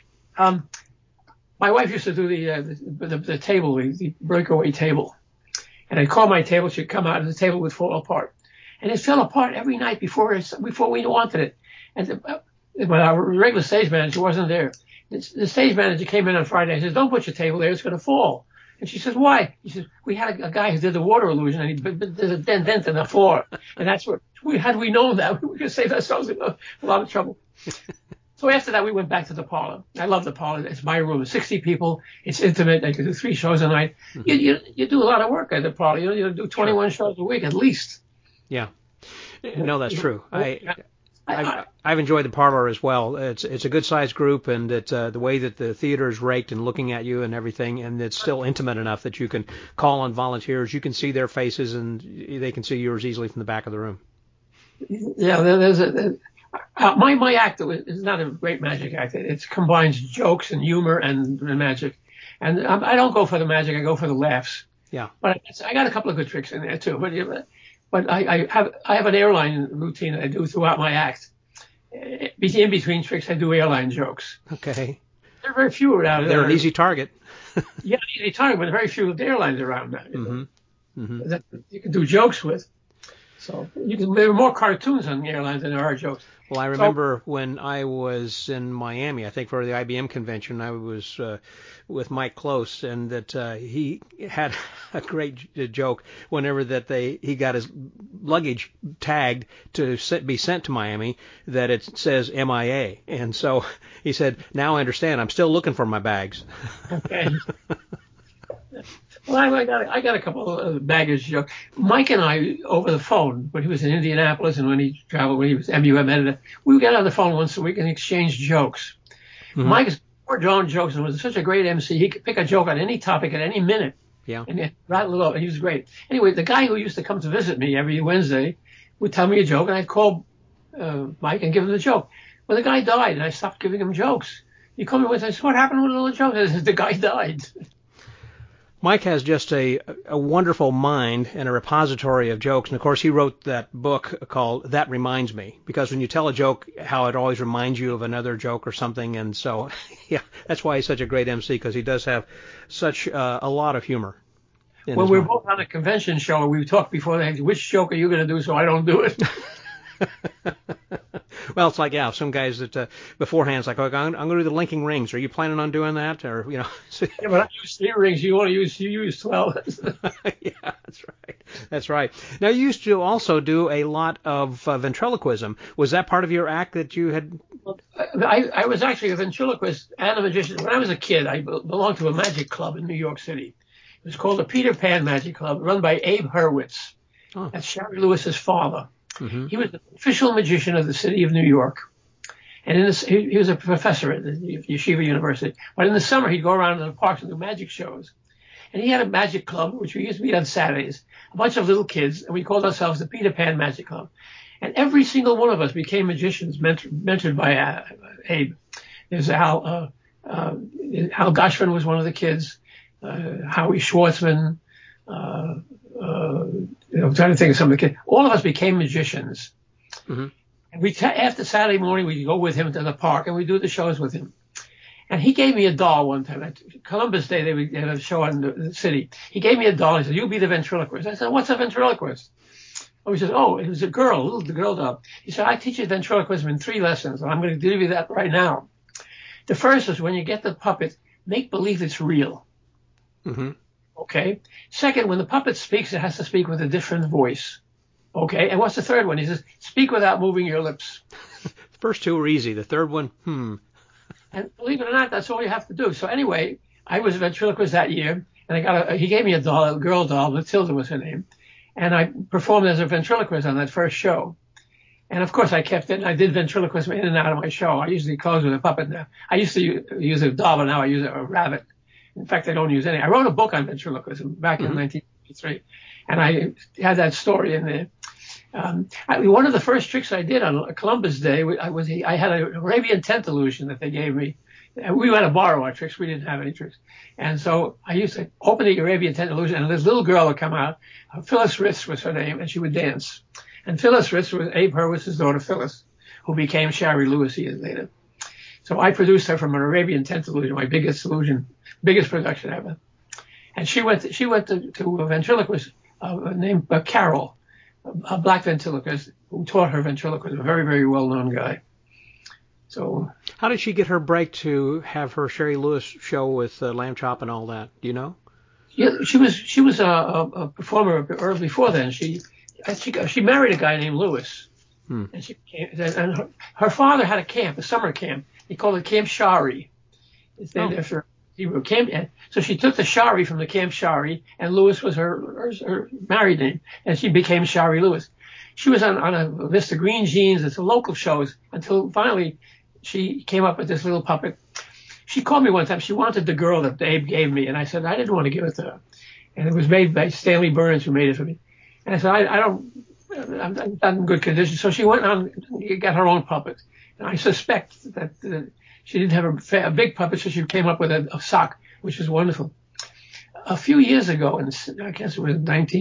My wife used to do the table, the breakaway table. And I'd call my table. She'd come out and the table would fall apart. And it fell apart every night before we wanted it. And but our regular stage manager wasn't there. The stage manager came in on Friday and says, "Don't put your table there; it's going to fall." And she says, "Why?" He says, "We had a guy who did the water illusion, and there's a dent in the floor, and that's what had we known that, we could have saved ourselves a lot of trouble." So after that, we went back to the parlor. I love the parlor. It's my room. It's 60 people. It's intimate. I can do 3 shows a night. Mm-hmm. You do a lot of work at the parlor. You do 21 shows a week at least. Yeah. No, that's true. I've enjoyed the parlor as well. It's a good sized group, and it's the way that the theater is raked and looking at you and everything, and it's still intimate enough that you can call on volunteers. You can see their faces, and they can see yours easily from the back of the room. Yeah, there's my act is not a great magic act. It combines jokes and humor and magic, and I don't go for the magic. I go for the laughs. Yeah. But I got a couple of good tricks in there too. But I have an airline routine that I do throughout my act. In between tricks, I do airline jokes. Okay. There are very few around. They're an easy target. Yeah, easy target, but very few airlines around now. That you can do jokes with. So there are more cartoons on the airlines than there are jokes. Well, I remember when I was in Miami, I think for the IBM convention, I was with Mike Close, and that he had a great joke whenever that he got his luggage tagged to be sent to Miami, that it says MIA. And so he said, now I understand. I'm still looking for my bags. Okay. Well, I got a couple of baggage jokes. Mike and I, over the phone, when he was in Indianapolis and when he traveled, when he was MUM editor, we would get on the phone once a week and exchange jokes. Mm-hmm. Mike's more drawn jokes and was such a great MC. He could pick a joke on any topic at any minute. Yeah. And rattle it off. He was great. Anyway, the guy who used to come to visit me every Wednesday would tell me a joke, and I'd call Mike and give him the joke. Well, the guy died, and I stopped giving him jokes. He called me once and I said, what happened with all the jokes? I said, the guy died. Mike has just a wonderful mind and a repository of jokes. And, of course, he wrote that book called That Reminds Me, because when you tell a joke, how it always reminds you of another joke or something. And so, yeah, that's why he's such a great MC, because he does have such a lot of humor. When we were both on a convention show, we talked before, which joke are you going to do so I don't do it? Well, it's like, yeah, some guys that beforehand, it's like, oh, I'm going to do the linking rings. Are you planning on doing that? Or, you know. Yeah, but I use 3 rings. You use 12. Yeah, that's right. That's right. Now, you used to also do a lot of ventriloquism. Was that part of your act that you had? I was actually a ventriloquist and a magician. When I was a kid, I belonged to a magic club in New York City. It was called the Peter Pan Magic Club, run by Abe Hurwitz. Oh. That's Shari Lewis's father. Mm-hmm. He was the official magician of the city of New York. And he was a professor at the Yeshiva University. But in the summer, he'd go around to the parks and do magic shows. And he had a magic club, which we used to meet on Saturdays, a bunch of little kids, and we called ourselves the Peter Pan Magic Club. And every single one of us became magicians, mentored by Abe. There's Al Goshman was one of the kids, Howie Schwartzman, I'm trying to think of some of the kids. All of us became magicians. Mm-hmm. And after Saturday morning, we'd go with him to the park and we'd do the shows with him. And he gave me a doll one time. At Columbus Day, they had a show in the city. He gave me a doll. He said, "You'll be the ventriloquist." I said, "What's a ventriloquist?" Oh, he says, "Oh, it was a girl, the girl doll." He said, "I teach you ventriloquism in 3 lessons, and I'm going to give you that right now. The first is when you get the puppet, make believe it's real." Mm-hmm. Okay. Second, when the puppet speaks, it has to speak with a different voice. Okay. And what's the third one? He says, speak without moving your lips. The first 2 are easy. The third one, And believe it or not, that's all you have to do. So anyway, I was a ventriloquist that year, and he gave me a doll, a girl doll, Matilda was her name, and I performed as a ventriloquist on that first show. And of course, I kept it. And I did ventriloquism in and out of my show. I usually close with a puppet now. I used to use a doll, but now I use a rabbit. In fact, I don't use any. I wrote a book on ventriloquism back in 1983, and I had that story in there. One of the first tricks I did on Columbus Day, I had an Arabian tent illusion that they gave me. We had to borrow our tricks. We didn't have any tricks. And so I used to open the Arabian tent illusion, and this little girl would come out. Phyllis Ritz was her name, and she would dance. And Phyllis Ritz was Abe Hurwitz's daughter, Phyllis, who became Shari Lewis years later. So I produced her from an Arabian tent illusion, my biggest production ever. And she went to a ventriloquist named Carol, a black ventriloquist who taught her ventriloquism, a very, very well-known guy. So, how did she get her break to have her Shari Lewis show with Lamb Chop and all that? Do you know? Yeah, she was a performer before then. She married a guy named Lewis, and her father had a camp, a summer camp. He called it Camp Shari. It's named after Hebrew camp. So she took the Shari from the Camp Shari, and Lewis was her married name, and she became Shari Lewis. She was on a list of Green Jeans and some local shows until finally she came up with this little puppet. She called me one time. She wanted the girl that Abe gave me, and I said I didn't want to give it to her. And it was made by Stanley Burns, who made it for me. And I said I'm not in good condition. So she went on and got her own puppet. And I suspect that she didn't have a big puppet, so she came up with a sock, which was wonderful. A few years ago, I guess it was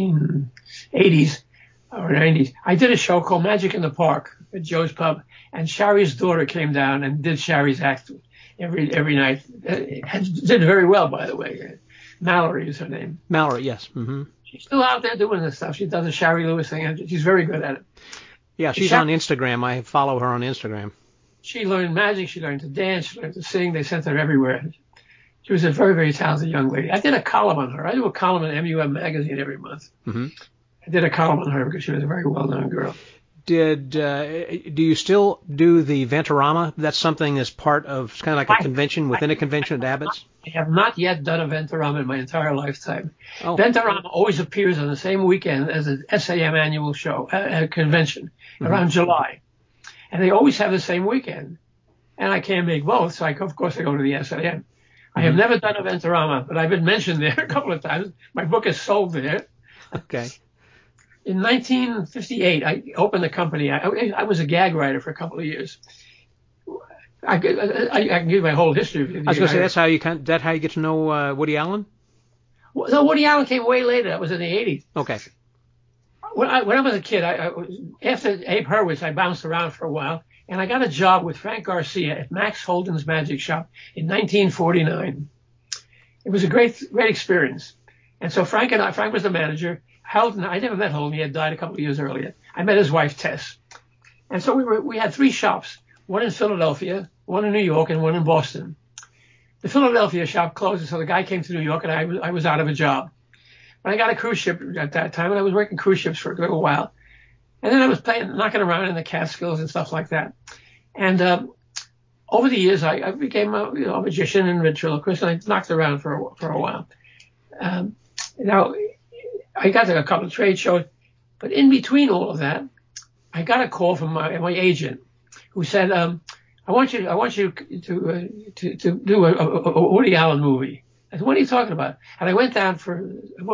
1980s or 90s, I did a show called Magic in the Park at Joe's Pub, and Shari's daughter came down and did Shari's act every night. Did very well, by the way. Mallory is her name. Mallory, yes. Mm-hmm. She's still out there doing this stuff. She does a Shari Lewis thing, and she's very good at it. Yeah, she's on Instagram. I follow her on Instagram. She learned magic. She learned to dance. She learned to sing. They sent her everywhere. She was a very, very talented young lady. I did a column on her. I do a column in MUM magazine every month. Mm-hmm. I did a column on her because she was a very well-known girl. Do you still do the Venturama? That's something as part of, it's kind of like a convention within a convention at Abbott's? I have not yet done a Venturama in my entire lifetime. Oh. Venturama always appears on the same weekend as an SAM annual show, convention, around July. And they always have the same weekend. And I can't make both, so of course I go to the SAM. I have never done a Venturama, but I've been mentioned there a couple of times. My book is sold there. Okay. In 1958, I opened a company. I was a gag writer for a couple of years. I can give you my whole history. I was going to say, that's how you get to know Woody Allen? Well, no, Woody Allen came way later. That was in the 80s. Okay. When I was a kid, after Abe Hurwitz, I bounced around for a while, and I got a job with Frank Garcia at Max Holden's Magic Shop in 1949. It was a great experience. And so Frank was the manager. Holden, I never met Holden. He had died a couple of years earlier. I met his wife, Tess. And so we had 3 shops, one in Philadelphia, one in New York, and one in Boston. The Philadelphia shop closed, so the guy came to New York, and I was out of a job. But I got a cruise ship at that time, and I was working cruise ships for a little while. And then I was knocking around in the Catskills and stuff like that. And over the years, I became a magician and ventriloquist, and I knocked around for a while. Now, I got to a couple of trade shows, but in between all of that, I got a call from my agent, who said, "I want you to do a Woody Allen movie." I said, "What are you talking about?" And I went down for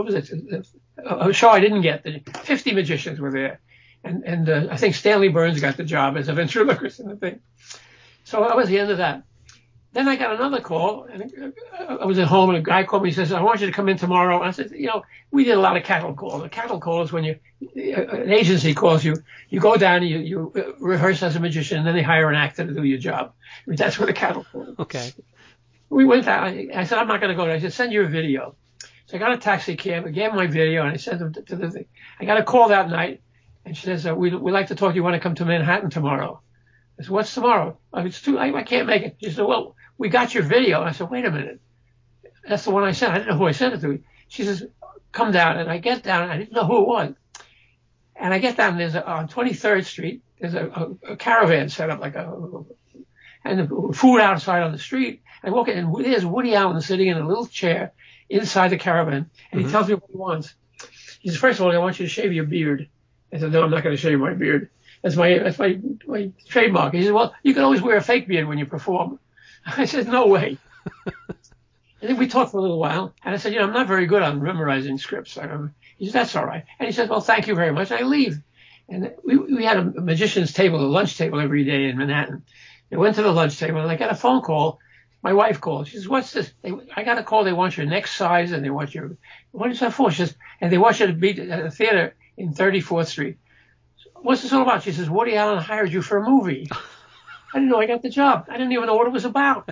a show I didn't get. The 50 magicians were there, and I think Stanley Burns got the job as a ventriloquist in the thing. So that was the end of that. Then I got another call, and I was at home, and a guy called me. He says, "I want you to come in tomorrow." And I said, we did a lot of cattle calls. A cattle call is when an agency calls you, you go down, you rehearse as a magician, and then they hire an actor to do your job. I mean, that's what a cattle call is. Okay. We went down. I said, "I'm not going to go there." I said, "Send your video." So I got a taxi cab. I gave him my video, and I sent him to the thing. I got a call that night, and she says, we'd like to talk to you. Want to come to Manhattan tomorrow? I said, "What's tomorrow?" I can't make it. She said, "Well, we got your video." I said, "Wait a minute. That's the one I sent. I didn't know who I sent it to." She says, "Come down." And I get down, and I didn't know who it was. And I get down, and on 23rd Street, there's a caravan set up, and the food outside on the street. I walk in, and there's Woody Allen sitting in a little chair inside the caravan, and he tells me what he wants. He says, "First of all, I want you to shave your beard." I said, "No, I'm not going to shave my beard. That's my trademark." He said, "Well, you can always wear a fake beard when you perform." I said, "No way." And then we talked for a little while, and I said, "I'm not very good on memorizing scripts." He said, "That's all right." And he said, "Well, thank you very much." And I leave. And we had a magician's table, a lunch table every day in Manhattan. I went to the lunch table, and I got a phone call. My wife called. She says, "What's this?" I got a call. They want your next size, and they want your, what is that for? She says, and they want you to be at a theater in 34th Street. "What's this all about?" She says, "Woody Allen hired you for a movie." I didn't know I got the job. I didn't even know what it was about.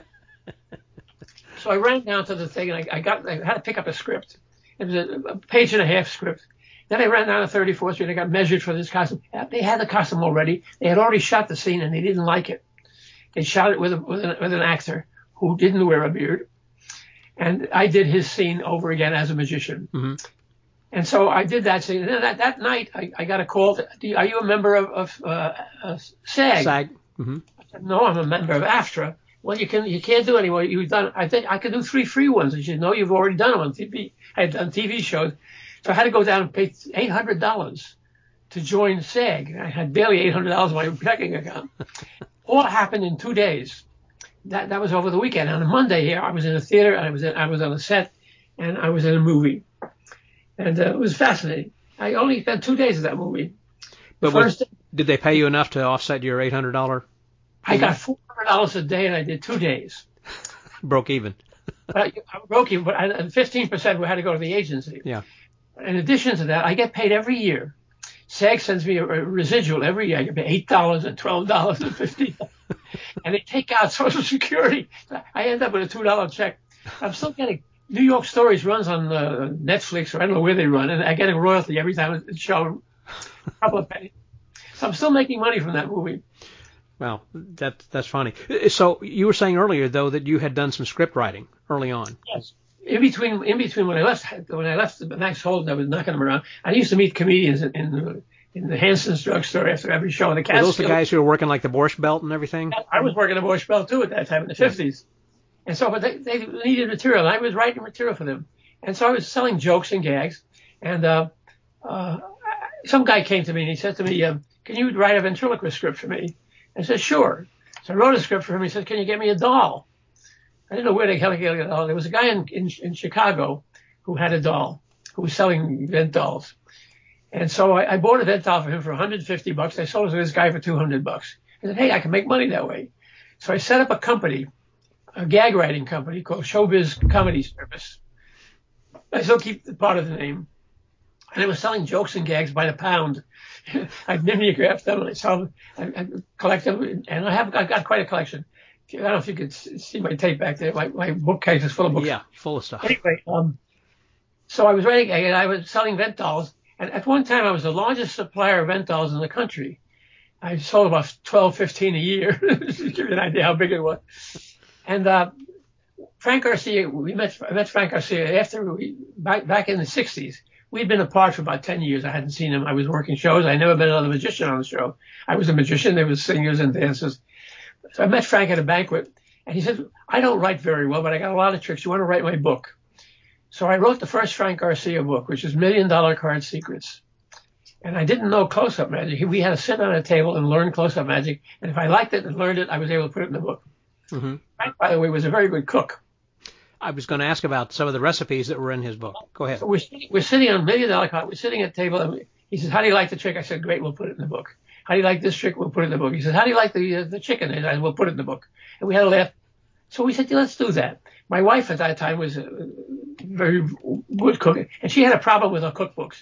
So I ran down to the thing, and I had to pick up a script. It was a page and a half script. Then I ran down to 34th Street. I got measured for this costume. They had the costume already. They had already shot the scene, and they didn't like it. They shot it with an actor who didn't wear a beard. And I did his scene over again as a magician. Mm-hmm. And so I did that scene. And then that night, I got a call. Are you a member of SAG? SAG. Mm-hmm. I said, "No, I'm a member of AFTRA." "Well, you can't do any more. You've done. I think I could do 3 free ones." And she said, "No, you've already done them on TV." I had done TV shows, so I had to go down and pay $800 to join SAG. I had barely $800 in my checking account. All happened in 2 days. That was over the weekend. On a Monday here, I was in a theater, and I was on a set, and I was in a movie, and it was fascinating. I only spent 2 days of that movie. But did they pay you enough to offset your $800? I got $400 a day, and I did 2 days. Broke even. I broke even, but 15% we had to go to the agency. Yeah. In addition to that, I get paid every year. SAG sends me a residual every year. I get paid $8 and $12 and $15. And they take out Social Security. I end up with a $2 check. I'm still getting New York Stories runs on Netflix, or I don't know where they run, and I get a royalty every time it's shown. A couple of pennies. So I'm still making money from that movie. Wow, that's funny. So you were saying earlier though that you had done some script writing early on. Yes. In between when I left the Max Holden, I was knocking them around. I used to meet comedians in the Hanson's drugstore after every show in the Catskills. Were those the guys who were working like the Borscht Belt and everything? I was working at Borscht Belt too at that time in the 50s. And so, but they needed material, and I was writing material for them. And so I was selling jokes and gags. And some guy came to me and he said to me, "Can you write a ventriloquist script for me?" I said, "Sure." So I wrote a script for him. He said, "Can you get me a doll?" I didn't know where the hell to get a doll. There was a guy in Chicago who had a doll, who was selling vent dolls. And so I bought a vent doll for him for $150. I sold it to this guy for $200. I said, "Hey, I can make money that way." So I set up a company, a gag writing company called Showbiz Comedy Service. I still keep part of the name. And I was selling jokes and gags by the pound. I mimeographed them and I collect them, and I've got quite a collection. I don't know if you could see my tape back there. My bookcase is full of books. Yeah, full of stuff. Anyway, so I was writing, and I was selling vent dolls. And at one time, I was the largest supplier of vent dolls in the country. I sold about 12, 15 a year, to give you an idea how big it was. And Frank Garcia, I met Frank Garcia back in the 60s. We'd been apart for about 10 years. I hadn't seen him. I was working shows. I never met another magician on the show. I was a magician. There was singers and dancers. So I met Frank at a banquet, and he said, "I don't write very well, but I got a lot of tricks. You want to write my book?" So I wrote the first Frank Garcia book, which is $1 Million Card Secrets. And I didn't know close-up magic. We had to sit on a table and learn close-up magic. And if I liked it and learned it, I was able to put it in the book. Mm-hmm. Frank, by the way, was a very good cook. I was going to ask about some of the recipes that were in his book. Go ahead. So we're sitting on $1 Million Card. We're sitting at a table, and he says, "How do you like the trick?" I said, "Great, we'll put it in the book." "How do you like this trick?" "We'll put it in the book." He says, "How do you like the chicken?" I said, "We'll put it in the book." And we had a laugh. So we said, "Let's do that." My wife at that time was a very good cook, and she had a problem with her cookbooks.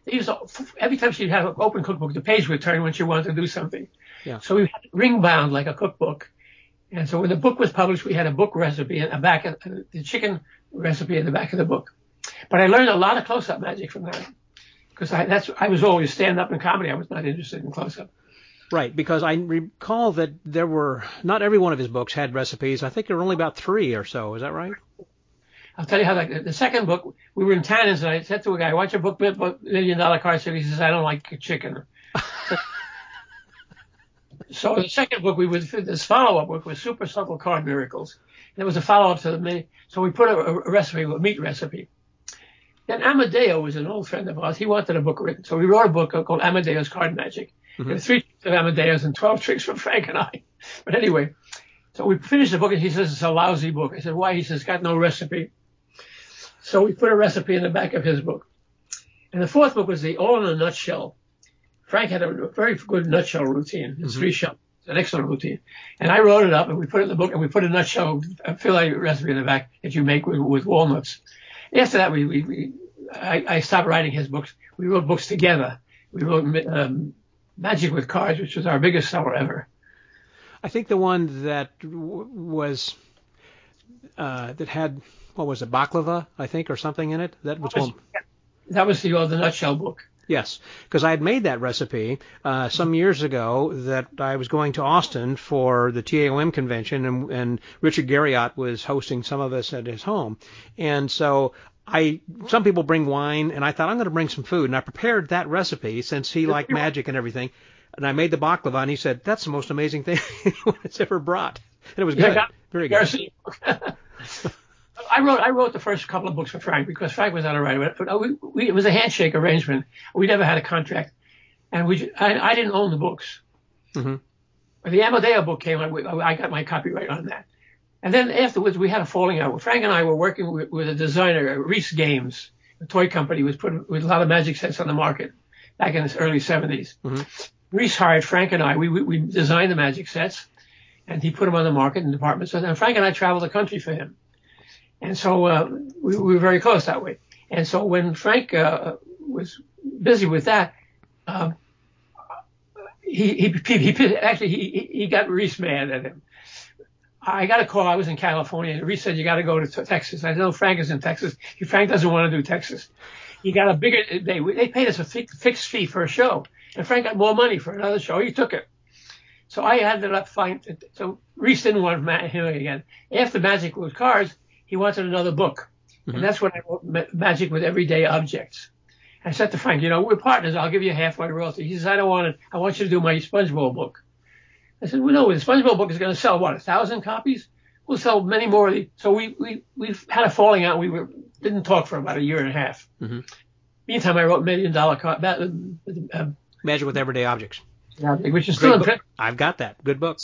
Every time she'd have an open cookbook, the page would turn when she wanted to do something. Yeah. So we had it ring bound like a cookbook. And so when the book was published, we had a book recipe and the chicken recipe in the back of the book. But I learned a lot of close-up magic from that, because I was always stand-up in comedy. I was not interested in close-up. Right, because I recall that not every one of his books had recipes. I think there were only about 3 or so. Is that right? I'll tell you how the second book, we were in Tannen's, and I said to a guy, "What's your book, $1 Million Card Secrets?" He says, "I don't like chicken." So the second book, this follow-up book was Super Subtle Card Miracles. And it was a follow-up to so we put a recipe, a meat recipe. Then Amadeo was an old friend of ours. He wanted a book written. So we wrote a book called Amadeo's Card Magic. Mm-hmm. There were 3 tricks of Amadeo's and 12 tricks from Frank and I. But anyway, so we finished the book, and he says, "It's a lousy book." I said, "Why?" He says, "It's got no recipe." So we put a recipe in the back of his book. And the 4th book was the All in a Nutshell. Frank had a very good nutshell routine. It's 3 shells, an excellent routine. And I wrote it up, and we put it in the book, and we put a nutshell, a filet recipe in the back that you make with walnuts. After that, I stopped writing his books. We wrote books together. We wrote Magic with Cards, which was our biggest seller ever. I think the one that was that had, what was it, baklava, I think, or something in it. That was the nutshell book. Yes, because I had made that recipe some years ago that I was going to Austin for the TAOM convention, and Richard Garriott was hosting some of us at his home. And so some people bring wine, and I thought, I'm going to bring some food. And I prepared that recipe since he liked magic and everything. And I made the baklava, and he said, "That's the most amazing thing anyone has ever brought." And it was good. Very good. I wrote the first couple of books for Frank because Frank was not a writer, but it was a handshake arrangement. We never had a contract, and I didn't own the books. Mm-hmm. When the Amadeo book came out, I got my copyright on that. And then afterwards, we had a falling out. Frank and I were working with a designer, Reese Games, a toy company, was putting with a lot of magic sets on the market back in the early 70s. Mm-hmm. Reese hired Frank and I. We designed the magic sets, and he put them on the market in department stores. And Frank and I traveled the country for him. And so we were very close that way. And so when Frank was busy with that, he got Reese mad at him. I got a call. I was in California, and Reese said, "You got to go to Texas." I said, "No, Frank is in Texas. Frank doesn't want to do Texas." He got a bigger. They paid us a fixed fee for a show, and Frank got more money for another show. He took it. So I ended up so Reese didn't want him again. After Magic with Cars, he wanted another book. And that's when I wrote Magic with Everyday Objects. I said to Frank, we're partners. I'll give you half my royalty. He says, I don't want it. I want you to do my SpongeBob book. I said, well, no, the SpongeBob book is going to sell, 1,000 copies? We'll sell many more of these. So we've had a falling out. We didn't talk for about a year and a half. Mm-hmm. Meantime, I wrote $1 Million Magic with Everyday Objects. Which is still in print. I've got that. Good book.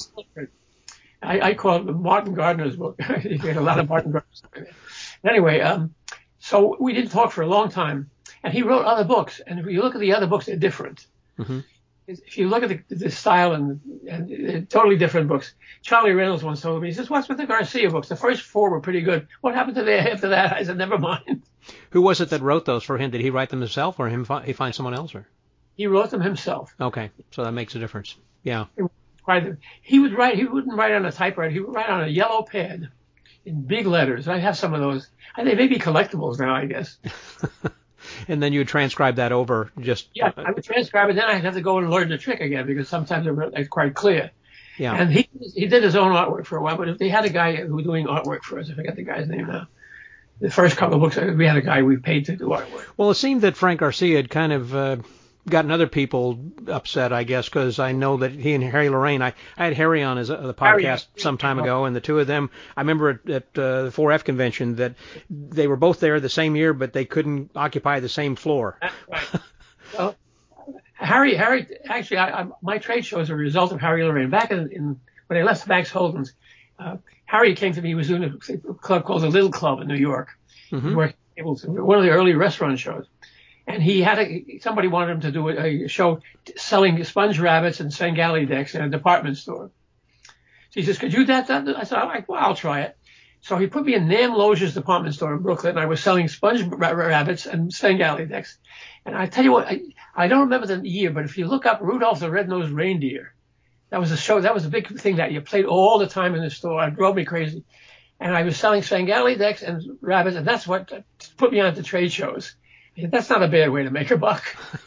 I call it Martin Gardner's book. You get a lot of Martin Gardner's book. Anyway, so we didn't talk for a long time. And he wrote other books. And if you look at the other books, they're different. Mm-hmm. If you look at the style and they're totally different books. Charlie Reynolds once told me, he says, what's with the Garcia books? The first 4 were pretty good. What happened to that after that? I said, never mind. Who was it that wrote those for him? Did he write them himself or he find someone else? Or? He wrote them himself. Okay, so that makes a difference. Yeah. He wouldn't write on a typewriter. He would write on a yellow pad in big letters. I have some of those. They may be collectibles now, I guess. And then you would transcribe that over just... Yeah, I would transcribe it. Then I'd have to go and learn the trick again because sometimes they're quite clear. Yeah. And he did his own artwork for a while, but if they had a guy who was doing artwork for us, I forget the guy's name now. The first couple of books, we had a guy we paid to do artwork. Well, it seemed that Frank Garcia had kind of gotten other people upset, I guess, because I know that he and Harry Lorraine, I had Harry on the podcast some time ago, and the two of them, I remember at the 4F convention that they were both there the same year, but they couldn't occupy the same floor. That's right. Well, Harry, actually, my trade show is a result of Harry Lorraine. Back when I left Max Holden's, Harry came to me. He was doing a club called the Little Club in New York. Mm-hmm. He worked one of the early restaurant shows. And somebody wanted him to do a show selling sponge rabbits and Svengali decks in a department store. So he says, could you do that? I said, well, I'll try it. So he put me in Nam Loge's department store in Brooklyn. I was selling sponge rabbits and Svengali decks. And I tell you what, I don't remember the year, but if you look up Rudolph the Red-Nosed Reindeer, that was a show, that was a big thing that you played all the time in the store. It drove me crazy. And I was selling Svengali decks and rabbits, and that's what put me on to trade shows. That's not a bad way to make a buck.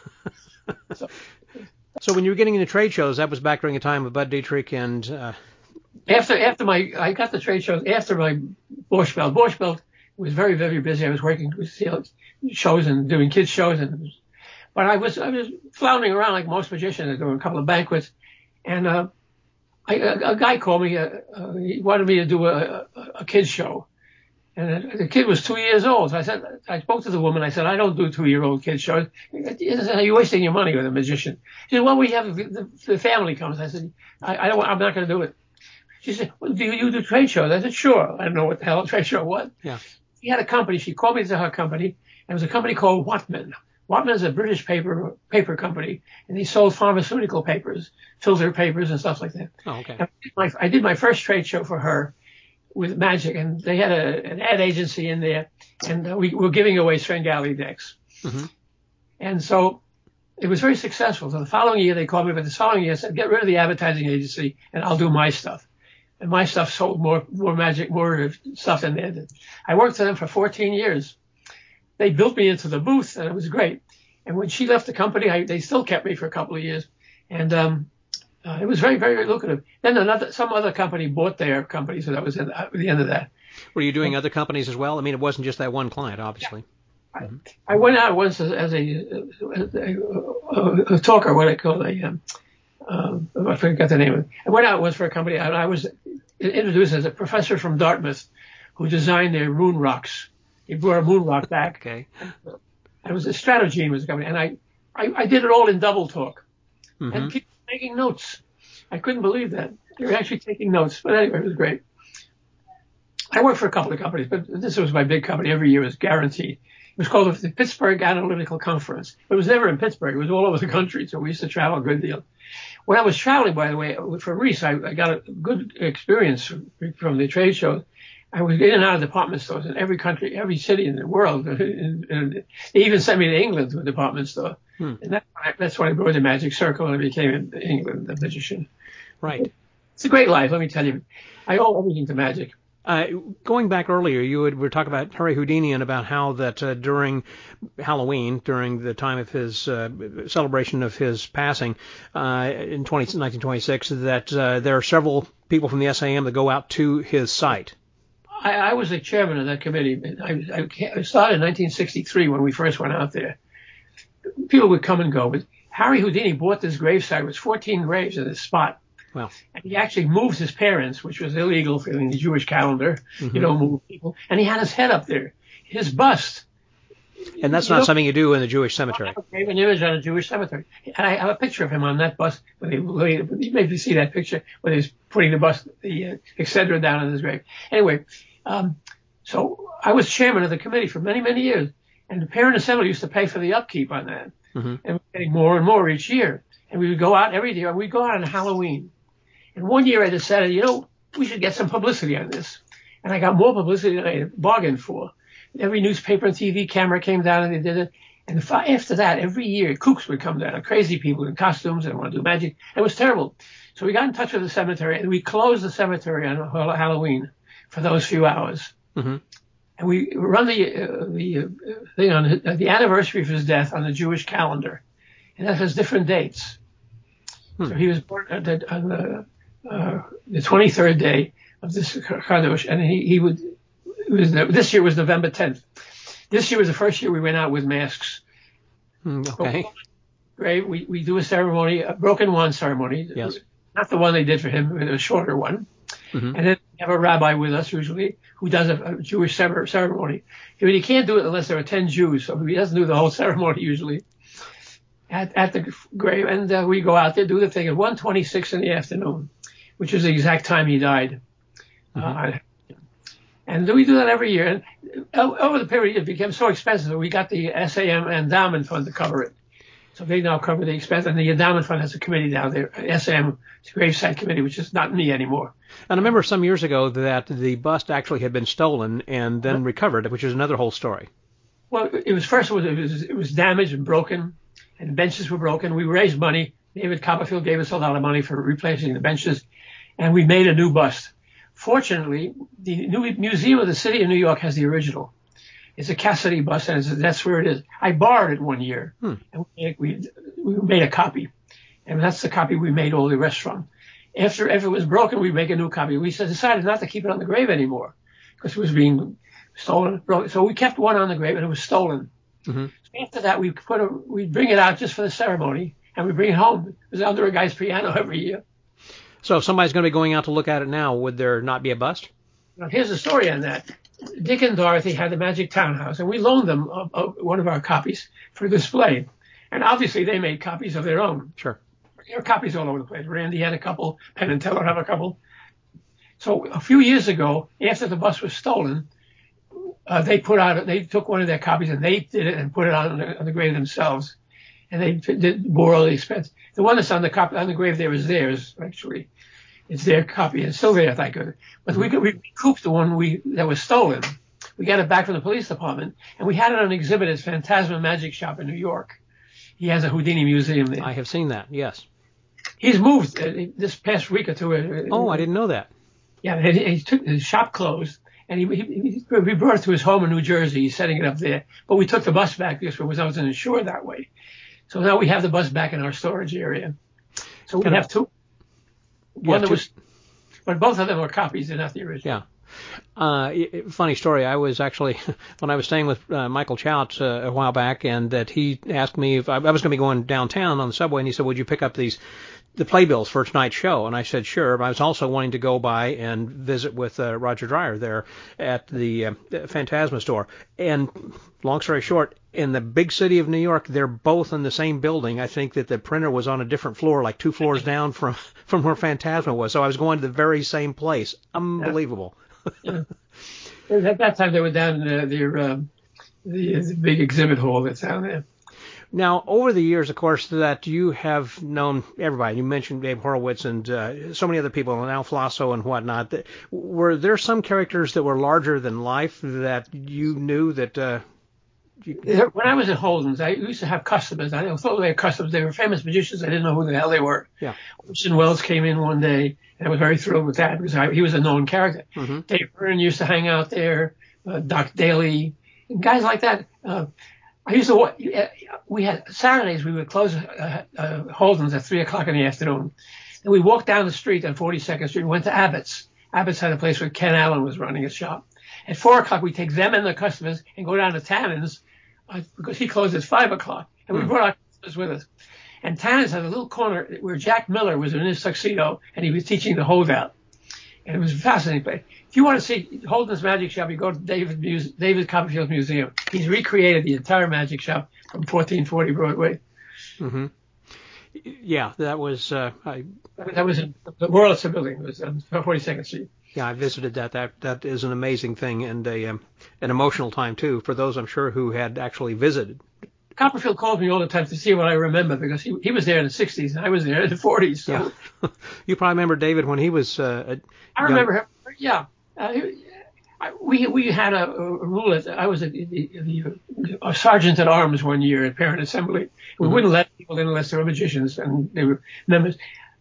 So when you were getting into trade shows, that was back during a time with Bud Dietrich and... I got the trade shows after my Borscht Belt. Borscht Belt was very, very busy. I was working with shows and doing kids shows, but I was floundering around like most magicians, doing a couple of banquets, and a guy called me. He wanted me to do a kids show, and the kid was 2 years old. So I spoke to the woman. I said, I don't do 2-year-old kids shows. You're wasting your money with a magician. She said, well, we have the family comes. I said, I'm not going to do it. She said, well, do you do trade shows? I said, sure. I don't know what the hell a trade show was. Yeah. She had a company. She called me to her company. It was a company called Watman. Watman is a British paper company, and they sold pharmaceutical papers, filter papers, and stuff like that. Oh, okay. I did my first trade show for her with Magic, and they had an ad agency in there, and we were giving away Svengali decks. Mm-hmm. And so it was very successful. So the following year, they called me, but the following year, I said, get rid of the advertising agency, and I'll do my stuff. And my stuff sold more Magic, more stuff than they did. I worked for them for 14 years. They built me into the booth, and it was great. And when she left the company, they still kept me for a couple of years. And it was very, very lucrative. Then some other company bought their company, so that was the end of that. Were you doing other companies as well? I mean, it wasn't just that one client, obviously. Yeah. I went out once as a talker, what I call I forgot the name of it. I went out once for a company, and I was introduced as a professor from Dartmouth who designed their moon rocks. He brought a moon rock back. Okay. It was a Stratogene was the company, and I did it all in double talk. Mm-hmm. And people were making notes. I couldn't believe that. They were actually taking notes. But anyway, it was great. I worked for a couple of companies, but this was my big company. Every year was guaranteed. It was called the Pittsburgh Analytical Conference. It was never in Pittsburgh. It was all over the country, so we used to travel a good deal. When I was traveling, by the way, for Reese, I got a good experience from the trade shows. I was in and out of department stores in every country, every city in the world. And they even sent me to England to a department store. And that's when I brought the Magic Circle and I became in England a magician. Right. It's a great life, let me tell you. I owe everything to Magic. Going back earlier, were talking about Harry Houdini and about how that during Halloween, during the time of his celebration of his passing in 1926, that there are several people from the SAM that go out to his site. I was the chairman of that committee. I started in 1963 when we first went out there. People would come and go, but Harry Houdini bought this gravesite. It was 14 graves in this spot. Wow. And he actually moved his parents, which was illegal in the Jewish calendar. Mm-hmm. You don't move people. And he had his head up there, his bust. And that's not something you do in the Jewish cemetery. I have an image on a Jewish cemetery. And I have a picture of him on that bust. You maybe see that picture when he's putting the bust, the Excedrin down on his grave. Anyway, so I was chairman of the committee for many, many years. And the parent assembly used to pay for the upkeep on that. Mm-hmm. And we were getting more and more each year. And we would go out every year. We'd go out on Halloween. And one year I decided, we should get some publicity on this. And I got more publicity than I bargained for. Every newspaper and TV camera came down and they did it. And after that, every year, kooks would come down, crazy people in costumes and want to do magic. It was terrible. So we got in touch with the cemetery and we closed the cemetery on Halloween for those few hours. Mm-hmm. And we run the thing on the anniversary of his death on the Jewish calendar. And that has different dates. So he was born on the 23rd day of this Chadosh, and this year was November 10th. This year was the first year we went out with masks. Okay. Right. We do a ceremony, a broken wand ceremony. Yes. Not the one they did for him, but a shorter one. Mm-hmm. And then we have a rabbi with us usually who does a Jewish ceremony. He can't do it unless there are 10 Jews, so he doesn't do the whole ceremony usually. At the grave, and we go out there, do the thing at 1:26 in the afternoon, which is the exact time he died. Mm-hmm. And we do that every year. And over the period, it became so expensive that we got the SAM Endowment Fund to cover it. So they now cover the expense, and the Endowment Fund has a committee down there, SAM Gravesite Committee, which is not me anymore. And I remember some years ago that the bust actually had been stolen and then recovered, which is another whole story. Well, it was damaged and broken. And the benches were broken. We raised money. David Copperfield gave us a lot of money for replacing the benches. And we made a new bust. Fortunately, the new Museum of the City of New York has the original. It's a Cassidy bust, and that's where it is. I borrowed it one year. And we made a copy. And that's the copy we made all the rest from. If it was broken, we'd make a new copy. We decided not to keep it on the grave anymore because it was being stolen. So we kept one on the grave, and it was stolen. Mm-hmm. After that, we bring it out just for the ceremony, and we bring it home. It was under a guy's piano every year. So if somebody's going to be going out to look at it now, would there not be a bust? Now, here's the story on that. Dick and Dorothy had the Magic Townhouse, and we loaned them one of our copies for display. And obviously, they made copies of their own. Sure. There are copies all over the place. Randy had a couple. Penn and Teller have a couple. So a few years ago, after the bust was stolen, they took one of their copies and they did it and put it on the grave themselves. And they bore all the expense. The one that's on the grave there is theirs, actually. It's their copy. It's still there, thank goodness. But we recouped the one that was stolen. We got it back from the police department, and we had it on exhibit at Phantasma Magic Shop in New York. He has a Houdini museum there. I have seen that, yes. He's moved this past week or two. Oh, I didn't know that. Yeah, he took his shop closed, and he brought it to his home in New Jersey. He's setting it up there. But we took the bus back because it wasn't insured that way. So now we have the bus back in our storage area. So we have two. But both of them are copies. They're not the original. Yeah. Funny story. I was actually, when I was staying with Michael Chout a while back, and that he asked me if I was going to be going downtown on the subway, and he said, would you pick up the playbills for tonight's show? And I said, sure. But I was also wanting to go by and visit with Roger Dreyer there at the Phantasma store. And long story short, in the big city of New York, they're both in the same building. I think that the printer was on a different floor, like 2 floors down from where Phantasma was. So I was going to the very same place. Unbelievable. Yeah. At that time, they were down in the big exhibit hall that's down there. Now, over the years, of course, that you have known everybody. You mentioned Dave Horowitz and so many other people, and Al Flasso and whatnot. Were there some characters that were larger than life that you knew that When I was at Holden's, I used to have customers. I thought they were customers. They were famous magicians. I didn't know who the hell they were. Yeah. Orson Welles came in one day, and I was very thrilled with that because he was a known character. Mm-hmm. Dave Vernon used to hang out there, Doc Daly, guys like that. I used to. We had Saturdays. We would close Holden's at 3:00 in the afternoon, and we walked down the street on 42nd Street. We went to Abbott's. Abbott's had a place where Ken Allen was running a shop. At 4:00, we take them and the customers and go down to Tannen's because he closed at 5:00, and we brought our customers with us. And Tannen's had a little corner where Jack Miller was in his tuxedo, and he was teaching the holdout. And it was a fascinating place. If you want to see Holden's Magic Shop, you go to David Copperfield Museum. He's recreated the entire magic shop from 1440 Broadway. Mm-hmm. Yeah, that was that was in the Wurlitzer building. It was on 42nd Street. Yeah, I visited that. That is an amazing thing and an emotional time too for those I'm sure who had actually visited. Copperfield called me all the time to see what I remember because he was there in the 60s and I was there in the 40s. So. Yeah. You probably remember David when he was. I remember him. Yeah. We had a rule. I was a sergeant at arms one year at Parent Assembly. We wouldn't let people in unless they were magicians and they were members.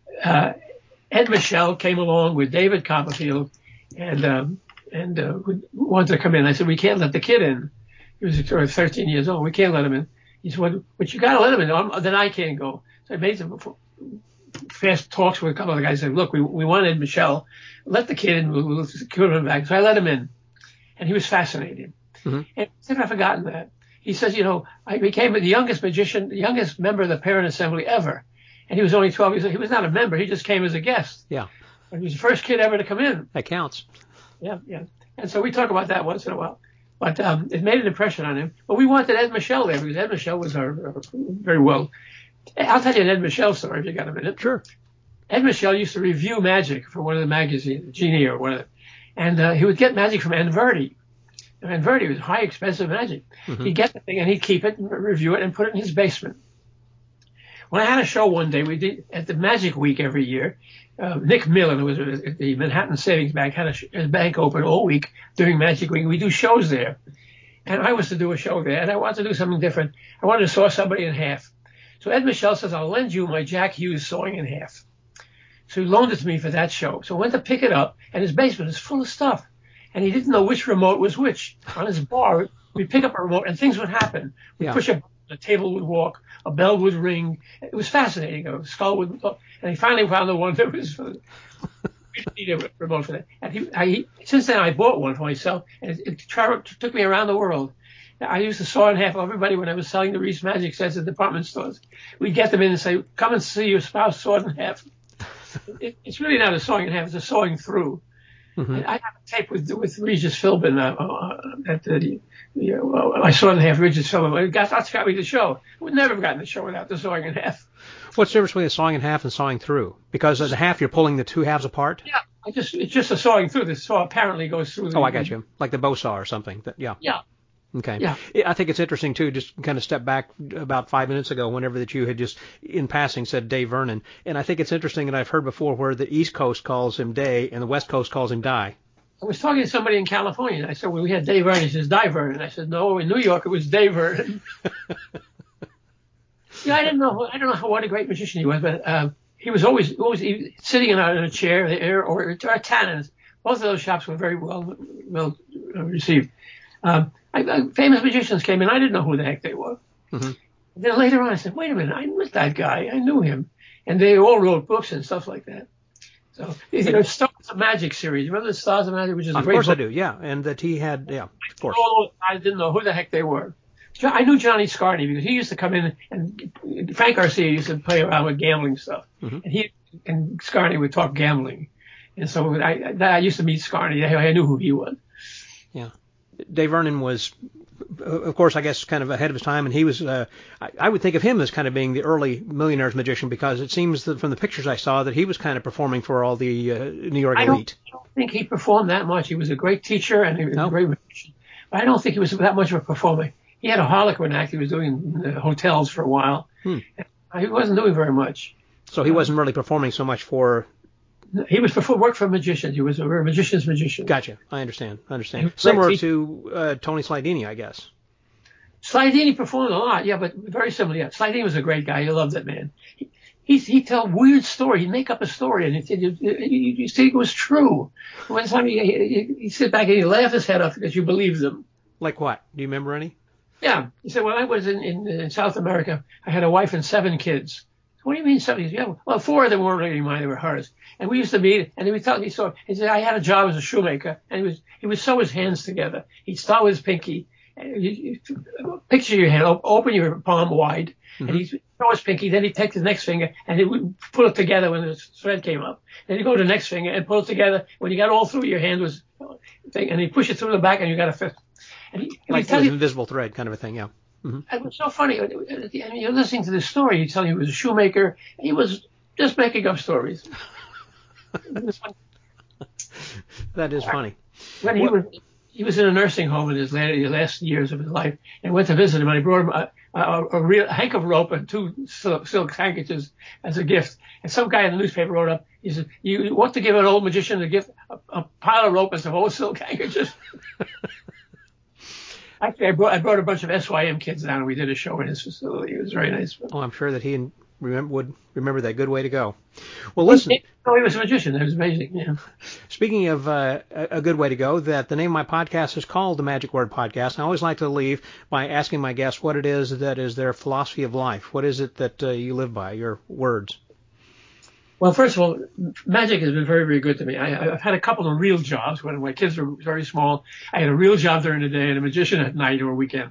Ed Michel came along with David Copperfield and wanted to come in. I said, we can't let the kid in. He was 13 years old. We can't let him in. He said, well, but you got to let him in. Then I can't go. So I made some fast talks with a couple of the guys. I said, look, we wanted Michel. Let the kid in. We'll secure him back. So I let him in. And he was fascinated. Mm-hmm. And I've never forgotten that. He says, I became the youngest magician, the youngest member of the Parent Assembly ever. And he was only 12 years old. He was not a member. He just came as a guest. Yeah. But he was the first kid ever to come in. That counts. Yeah, yeah. And so we talk about that once in a while. But it made an impression on him. But we wanted Ed Michel there because Ed Michel was our very well. I'll tell you an Ed Michel story if you got a minute. Sure. Ed Michel used to review magic for one of the magazines, Genie or one of them. And he would get magic from Anverdi. And Anverdi was high, expensive magic. Mm-hmm. He'd get the thing and he'd keep it and review it and put it in his basement. When I had a show one day, we did at the Magic Week every year. Nick Millen, who was at the Manhattan Savings Bank, had a bank open all week during Magic Week. We do shows there. And I was to do a show there, and I wanted to do something different. I wanted to saw somebody in half. So Ed Michel says, I'll lend you my Jack Hughes sawing in half. So he loaned it to me for that show. So I went to pick it up, and his basement is full of stuff. And he didn't know which remote was which. On his bar, we'd pick up a remote, and things would happen. We'd push a button, a table would walk, a bell would ring. It was fascinating. A skull would talk. And he finally found the one that was for the we didn't need a remote for that. And since then, I bought one for myself, and it took me around the world. I used to saw in half everybody when I was selling the Reese Magic sets at department stores. We'd get them in and say, come and see your spouse sawed in half. It's really not a sawing in half, it's a sawing through. Mm-hmm. I have a tape with Regis Philbin I saw in half Regis Philbin. That's got me the show. We'd never have gotten the show without the sawing in half. What's the difference between a sawing in half and sawing through? Because at the half you're pulling the two halves apart? Yeah, it's just a sawing through. The saw apparently goes through the... Oh, I got you. Like the bow saw or something. Yeah. Yeah. Okay. Yeah. I think it's interesting, too, just kind of step back about 5 minutes ago, whenever that you had just in passing said Dave Vernon. And I think it's interesting, and I've heard before, where the East Coast calls him Day and the West Coast calls him Die. I was talking to somebody in California, and I said, well, we had Dave Vernon. He says, Die Vernon. I said, no, in New York it was Dave Vernon. I don't know what a great magician he was, but he was always sitting in a chair there or at Tannen's. Both of those shops were very well received. Famous magicians came in. I didn't know who the heck they were. Mm-hmm. Then later on, I said, wait a minute, I met that guy. I knew him. And they all wrote books and stuff like that. So, Stars of Magic series. Remember the Stars of Magic, which is a great book? Of course I do, yeah. And that he had, yeah, of course. I didn't know who the heck they were. I knew Johnny Scarney because he used to come in and Frank Garcia used to play around with gambling stuff. Mm-hmm. And he and Scarney would talk gambling. And so I used to meet Scarney. I knew who he was. Yeah. Dave Vernon was, of course, I guess kind of ahead of his time, and he was, I would think of him as kind of being the early millionaire's magician because it seems that from the pictures I saw that he was kind of performing for all the New York elite. I don't think he performed that much. He was a great teacher and he was a great magician. But I don't think he was that much of a performer. He had a Harlequin act he was doing in hotels for a while. He wasn't doing very much. So he wasn't really performing so much for... He was worked for magicians. He was a magician's magician. Gotcha. I understand. Similar to Tony Slidini, I guess. Slidini performed a lot, yeah, but very similar. Yeah, Slidini was a great guy. I loved that man. He'd tell weird story. He'd make up a story, and you think it was true. One time he'd sit back and he'd laugh his head off because you believed him. Like what? Do you remember any? Yeah. He said, when I was in South America, I had a wife and 7 kids. What do you mean 7? Yeah, well, 4 of them weren't really mine, they were hers. And we used to meet, and he would tell me, he said, I had a job as a shoemaker, and he would sew his hands together. He'd start with his pinky. Picture your hand, open your palm wide, and he'd throw his pinky, then he'd take the next finger, and he would pull it together when the thread came up. Then he'd go to the next finger and pull it together. When you got all through, your hand was, and he'd push it through the back, and you got a fifth. And like it was invisible thread kind of a thing, yeah. Mm-hmm. It was so funny. And you're listening to this story. He's telling you he was a shoemaker. He was just making up stories. That is funny. When he was in a nursing home in his last years of his life, and went to visit him, and I brought him a real hank of rope and 2 silk handkerchiefs as a gift. And some guy in the newspaper wrote up, he said, you want to give an old magician a gift, a pile of rope and some old silk handkerchiefs? Actually, I brought a bunch of SYM kids down, and we did a show in his facility. It was very nice. Oh, I'm sure that he would remember that. Good way to go. Well, listen. He was a magician. It was amazing. Yeah. Speaking of a good way to go, that the name of my podcast is called The Magic Word Podcast. I always like to leave by asking my guests what it is that is their philosophy of life. What is it that you live by, your words? Well, first of all, magic has been very, very good to me. I've had a couple of real jobs when my kids were very small. I had a real job during the day and a magician at night or weekend.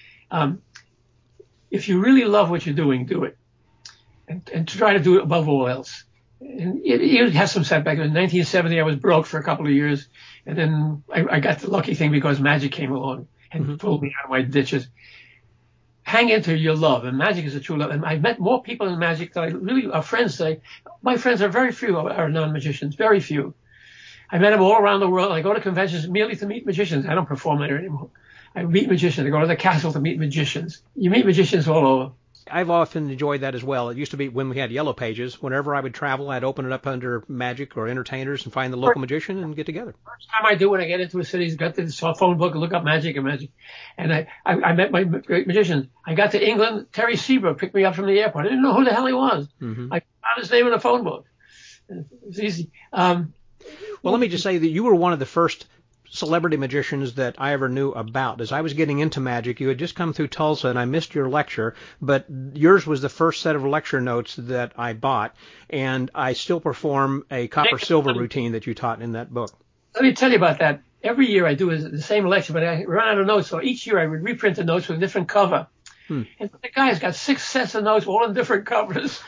If you really love what you're doing, do it. And try to do it above all else. And you have some setbacks. In 1970, I was broke for a couple of years. And then I got the lucky thing because magic came along and pulled me out of my ditches. Hang into your love, and magic is a true love. And I've met more people in magic that I really are friends today. My friends are very few are non-magicians, very few. I met them all around the world. I go to conventions merely to meet magicians. I don't perform there anymore. I meet magicians. I go to the castle to meet magicians. You meet magicians all over. I've often enjoyed that as well. It used to be when we had Yellow Pages. Whenever I would travel, I'd open it up under magic or entertainers and find the local magician and get together. First time I do when I get into a city is got the phone book and look up magic. And I met my great magicians. I got to England. Terry Seabrook picked me up from the airport. I didn't know who the hell he was. I found his name in a phone book. It was easy. Well, let me just say that you were one of the first celebrity magicians that I ever knew about. As I was getting into magic, you had just come through Tulsa, and I missed your lecture, but yours was the first set of lecture notes that I bought, and I still perform a copper-silver routine that you taught in that book. Let me tell you about that. Every year I do the same lecture, but I run out of notes, so each year I would reprint the notes with a different cover. And the guy's got 6 sets of notes, all in different covers.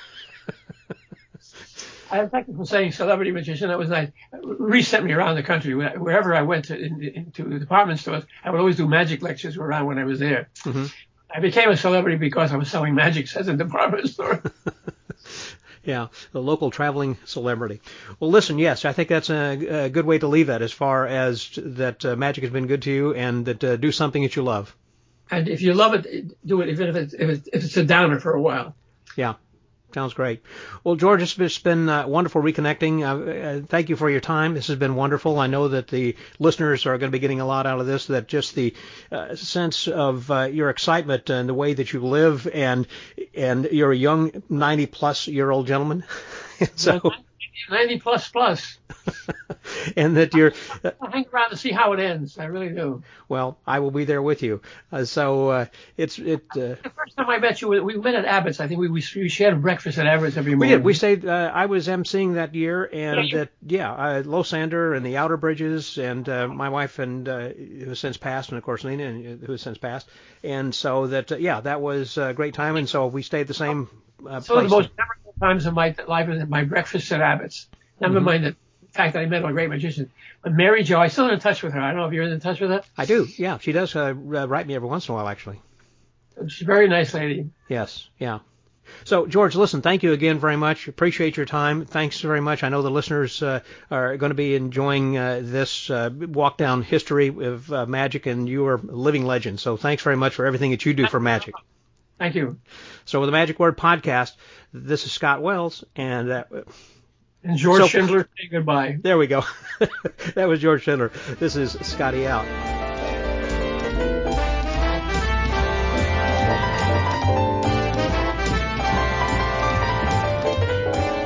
I have technical saying celebrity magician. That was nice. Sent me around the country. Wherever I went into department stores, I would always do magic lectures around when I was there. I became a celebrity because I was selling magic sets in the department store. Yeah, the local traveling celebrity. Well, listen, yes, I think that's a good way to leave that as far as that magic has been good to you and that do something that you love. And if you love it, do it, even if it's a downer for a while. Yeah. Sounds great. Well, George, it's been wonderful reconnecting. Thank you for your time. This has been wonderful. I know that the listeners are going to be getting a lot out of this, that just the sense of your excitement and the way that you live, and you're a young 90-plus-year-old gentleman. So 90 plus. And that you're... I hang around to see how it ends. I really do. Well, I will be there with you. The first time I met you, we met at Abbott's. I think we shared breakfast at Abbott's every morning. We did. We stayed. I was emceeing that year, and Losander and the Outer Bridges, and my wife, and who has since passed, and of course Lena, who has since passed. And so that was a great time, and so we stayed the same place. Some of the most memorable times of my life was my breakfast at Abbott's. Never mind the fact that I met a great magician. But Mary Jo, I'm still in touch with her. I don't know if you're in touch with her. I do, yeah. She does write me every once in a while, actually. She's a very nice lady. Yes, yeah. So, George, listen, thank you again very much. Appreciate your time. Thanks very much. I know the listeners are going to be enjoying this walk down history of magic, and you are a living legend. So thanks very much for everything that you do for magic. Thank you. So with the Magic Word Podcast, this is Scott Wells, and George Schindler, say goodbye. There we go. That was George Schindler. This is Scotty out.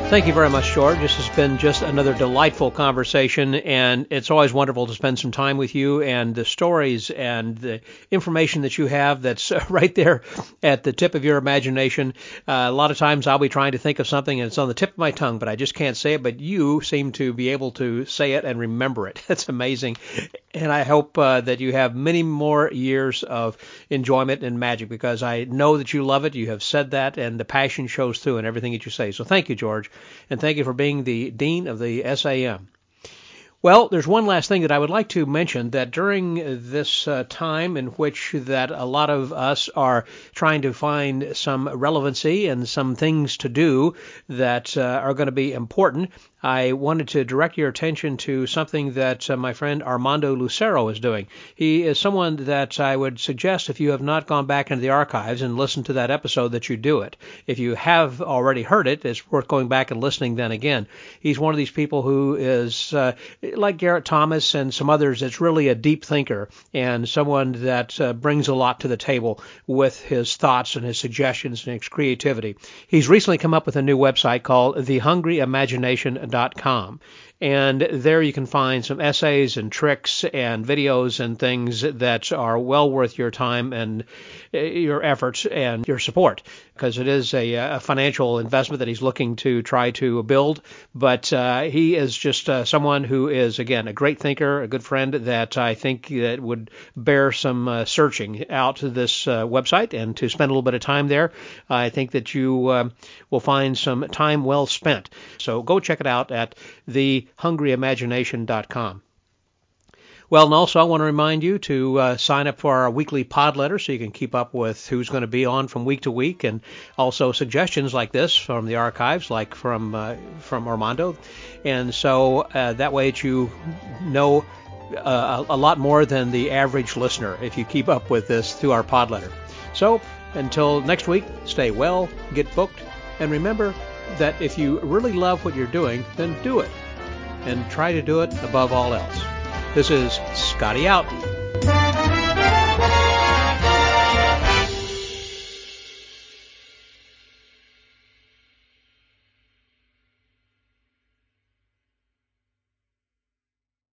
Thank you very much, George. This has been just another delightful conversation, and it's always wonderful to spend some time with you, and the stories and the information that you have that's right there at the tip of your imagination. A lot of times I'll be trying to think of something and it's on the tip of my tongue, but I just can't say it, but you seem to be able to say it and remember it. That's amazing. And I hope that you have many more years of enjoyment in magic, because I know that you love it. You have said that, and the passion shows through in everything that you say. So thank you, George. And thank you for being the Dean of the SAM. Well, there's one last thing that I would like to mention, that during this time in which that a lot of us are trying to find some relevancy and some things to do that are going to be important, I wanted to direct your attention to something that my friend Armando Lucero is doing. He is someone that I would suggest, if you have not gone back into the archives and listened to that episode, that you do it. If you have already heard it, it's worth going back and listening then again. He's one of these people who is, like Garrett Thomas and some others, that's really a deep thinker and someone that brings a lot to the table with his thoughts and his suggestions and his creativity. He's recently come up with a new website called thehungryimagination.com. And there you can find some essays and tricks and videos and things that are well worth your time and your efforts and your support, because it is a financial investment that he's looking to try to build. But he is just someone who is, again, a great thinker, a good friend that I think that would bear some searching out this website and to spend a little bit of time there. I think that you will find some time well spent. So go check it out at thehungryimagination.com. Well, and also I want to remind you to sign up for our weekly pod letter so you can keep up with who's going to be on from week to week, and also suggestions like this from the archives, like from Armando. And so that way you know a lot more than the average listener if you keep up with this through our pod letter. So until next week, stay well, get booked, and remember that if you really love what you're doing, then do it. And try to do it above all else. This is Scotty out.